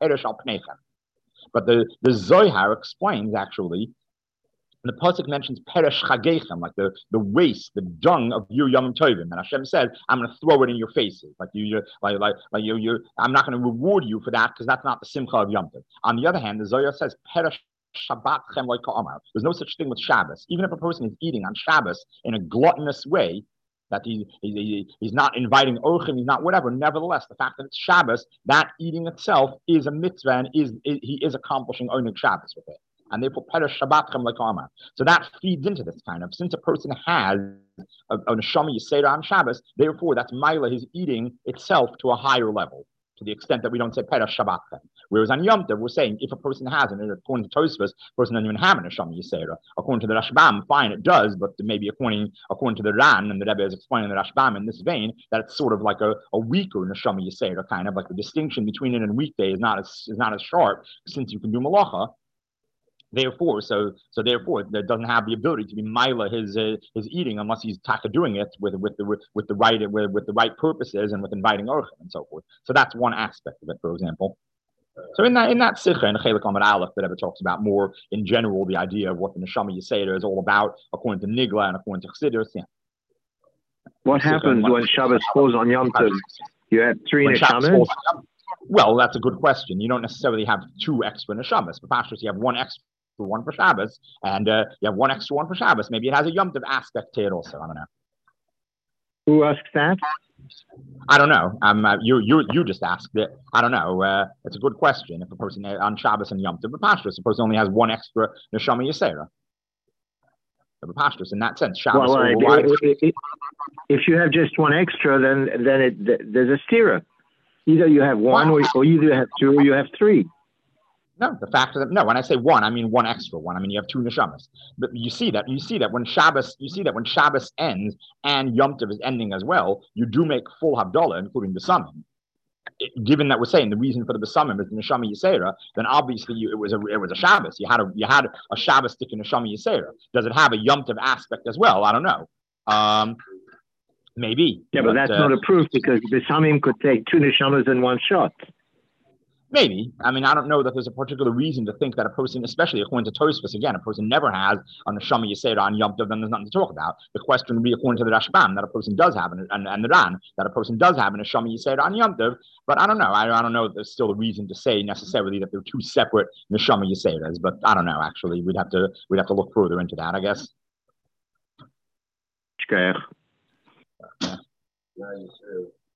Speaker 1: But the Zohar explains actually. And the pasuk mentions peresh chageichem, like the waste, the dung of your Yom Tovim. And Hashem said, "I'm going to throw it in your faces, like you. I'm not going to reward you for that because that's not the simcha of Yom Tov." On the other hand, the Zohar says peresh Shabbatchem like ka'amar. There's no such thing with Shabbos. Even if a person is eating on Shabbos in a gluttonous way, that he's not inviting orchim, he's not whatever. Nevertheless, the fact that it's Shabbos, that eating itself is a mitzvah, and he is accomplishing oneg Shabbos with it. And therefore, Peresh Shabbatchem Lekama. So that feeds into this kind of, since a person has a neshama yisera on Shabbos, therefore that's Maila, his eating itself to a higher level, to the extent that we don't say Peresh Shabbatchem. Whereas on Yom Tov, we're saying if a person has it, according to Tosfos, a person doesn't even have a neshama yisera. According to the Rashbam, fine, it does, but maybe according to the Ran, and the Rebbe is explaining the Rashbam in this vein, that it's sort of like a weaker neshama yisera, kind of like the distinction between it and weekday is not as sharp, since you can do malacha. Therefore, therefore, there doesn't have the ability to be mila his eating unless he's doing it with the right purposes and with inviting orchim and so forth. So that's one aspect of it, for example. So in that sikha in Chelik Amud Aleph, that ever talks about more in general the idea of what the neshama yisera is all about, according to Nigla and according to Chassidus. Yeah.
Speaker 4: What happens when Shabbos falls on Yom Tov? You have three neshamas.
Speaker 1: Well, that's a good question. You don't necessarily have two extra neshamas. But pashtus, you have one extra one for Shabbos, and you have one extra one for Shabbos. Maybe it has a Yom Tov aspect to it also. I don't know.
Speaker 4: Who asks that?
Speaker 1: I don't know. You just asked it. I don't know. It's a good question. If a person on Shabbos and Yom Tov, B'pashtus, a person only has one extra neshama yisera. B'pashtus, in that sense, Shabbos.
Speaker 4: Well, if you have just one extra, then there's a stira. Either you have one, or either you have two, or you have three.
Speaker 1: No, the fact that when I say one, I mean one extra one. I mean you have two neshamas. But you see that when Shabbos ends and Yom Tov is ending as well, you do make full Havdalah, including the summon. Given that we're saying the reason for the besamim is the neshama yisera, then obviously it was a Shabbos. You had a Shabbos stick in neshama yisera. Does it have a Yom Tov aspect as well? I don't know. Maybe.
Speaker 4: Yeah, but that's not a proof because the besamim could take two neshamas in one shot.
Speaker 1: Maybe. I mean, I don't know that there's a particular reason to think that a person, especially according to Tosfos, again, a person never has on the Neshama Yisera on Yom Tov, then there's nothing to talk about. The question would be according to the Rashbam, that a person does have, and the Ran, that a person does have a Neshama Yisera on Yom Tov, but I don't know. I don't know if there's still a reason to say necessarily that they're two separate Neshama Yiseras, but I don't know, actually. We'd have to look further into that, I guess.
Speaker 4: Okay.
Speaker 2: Yeah,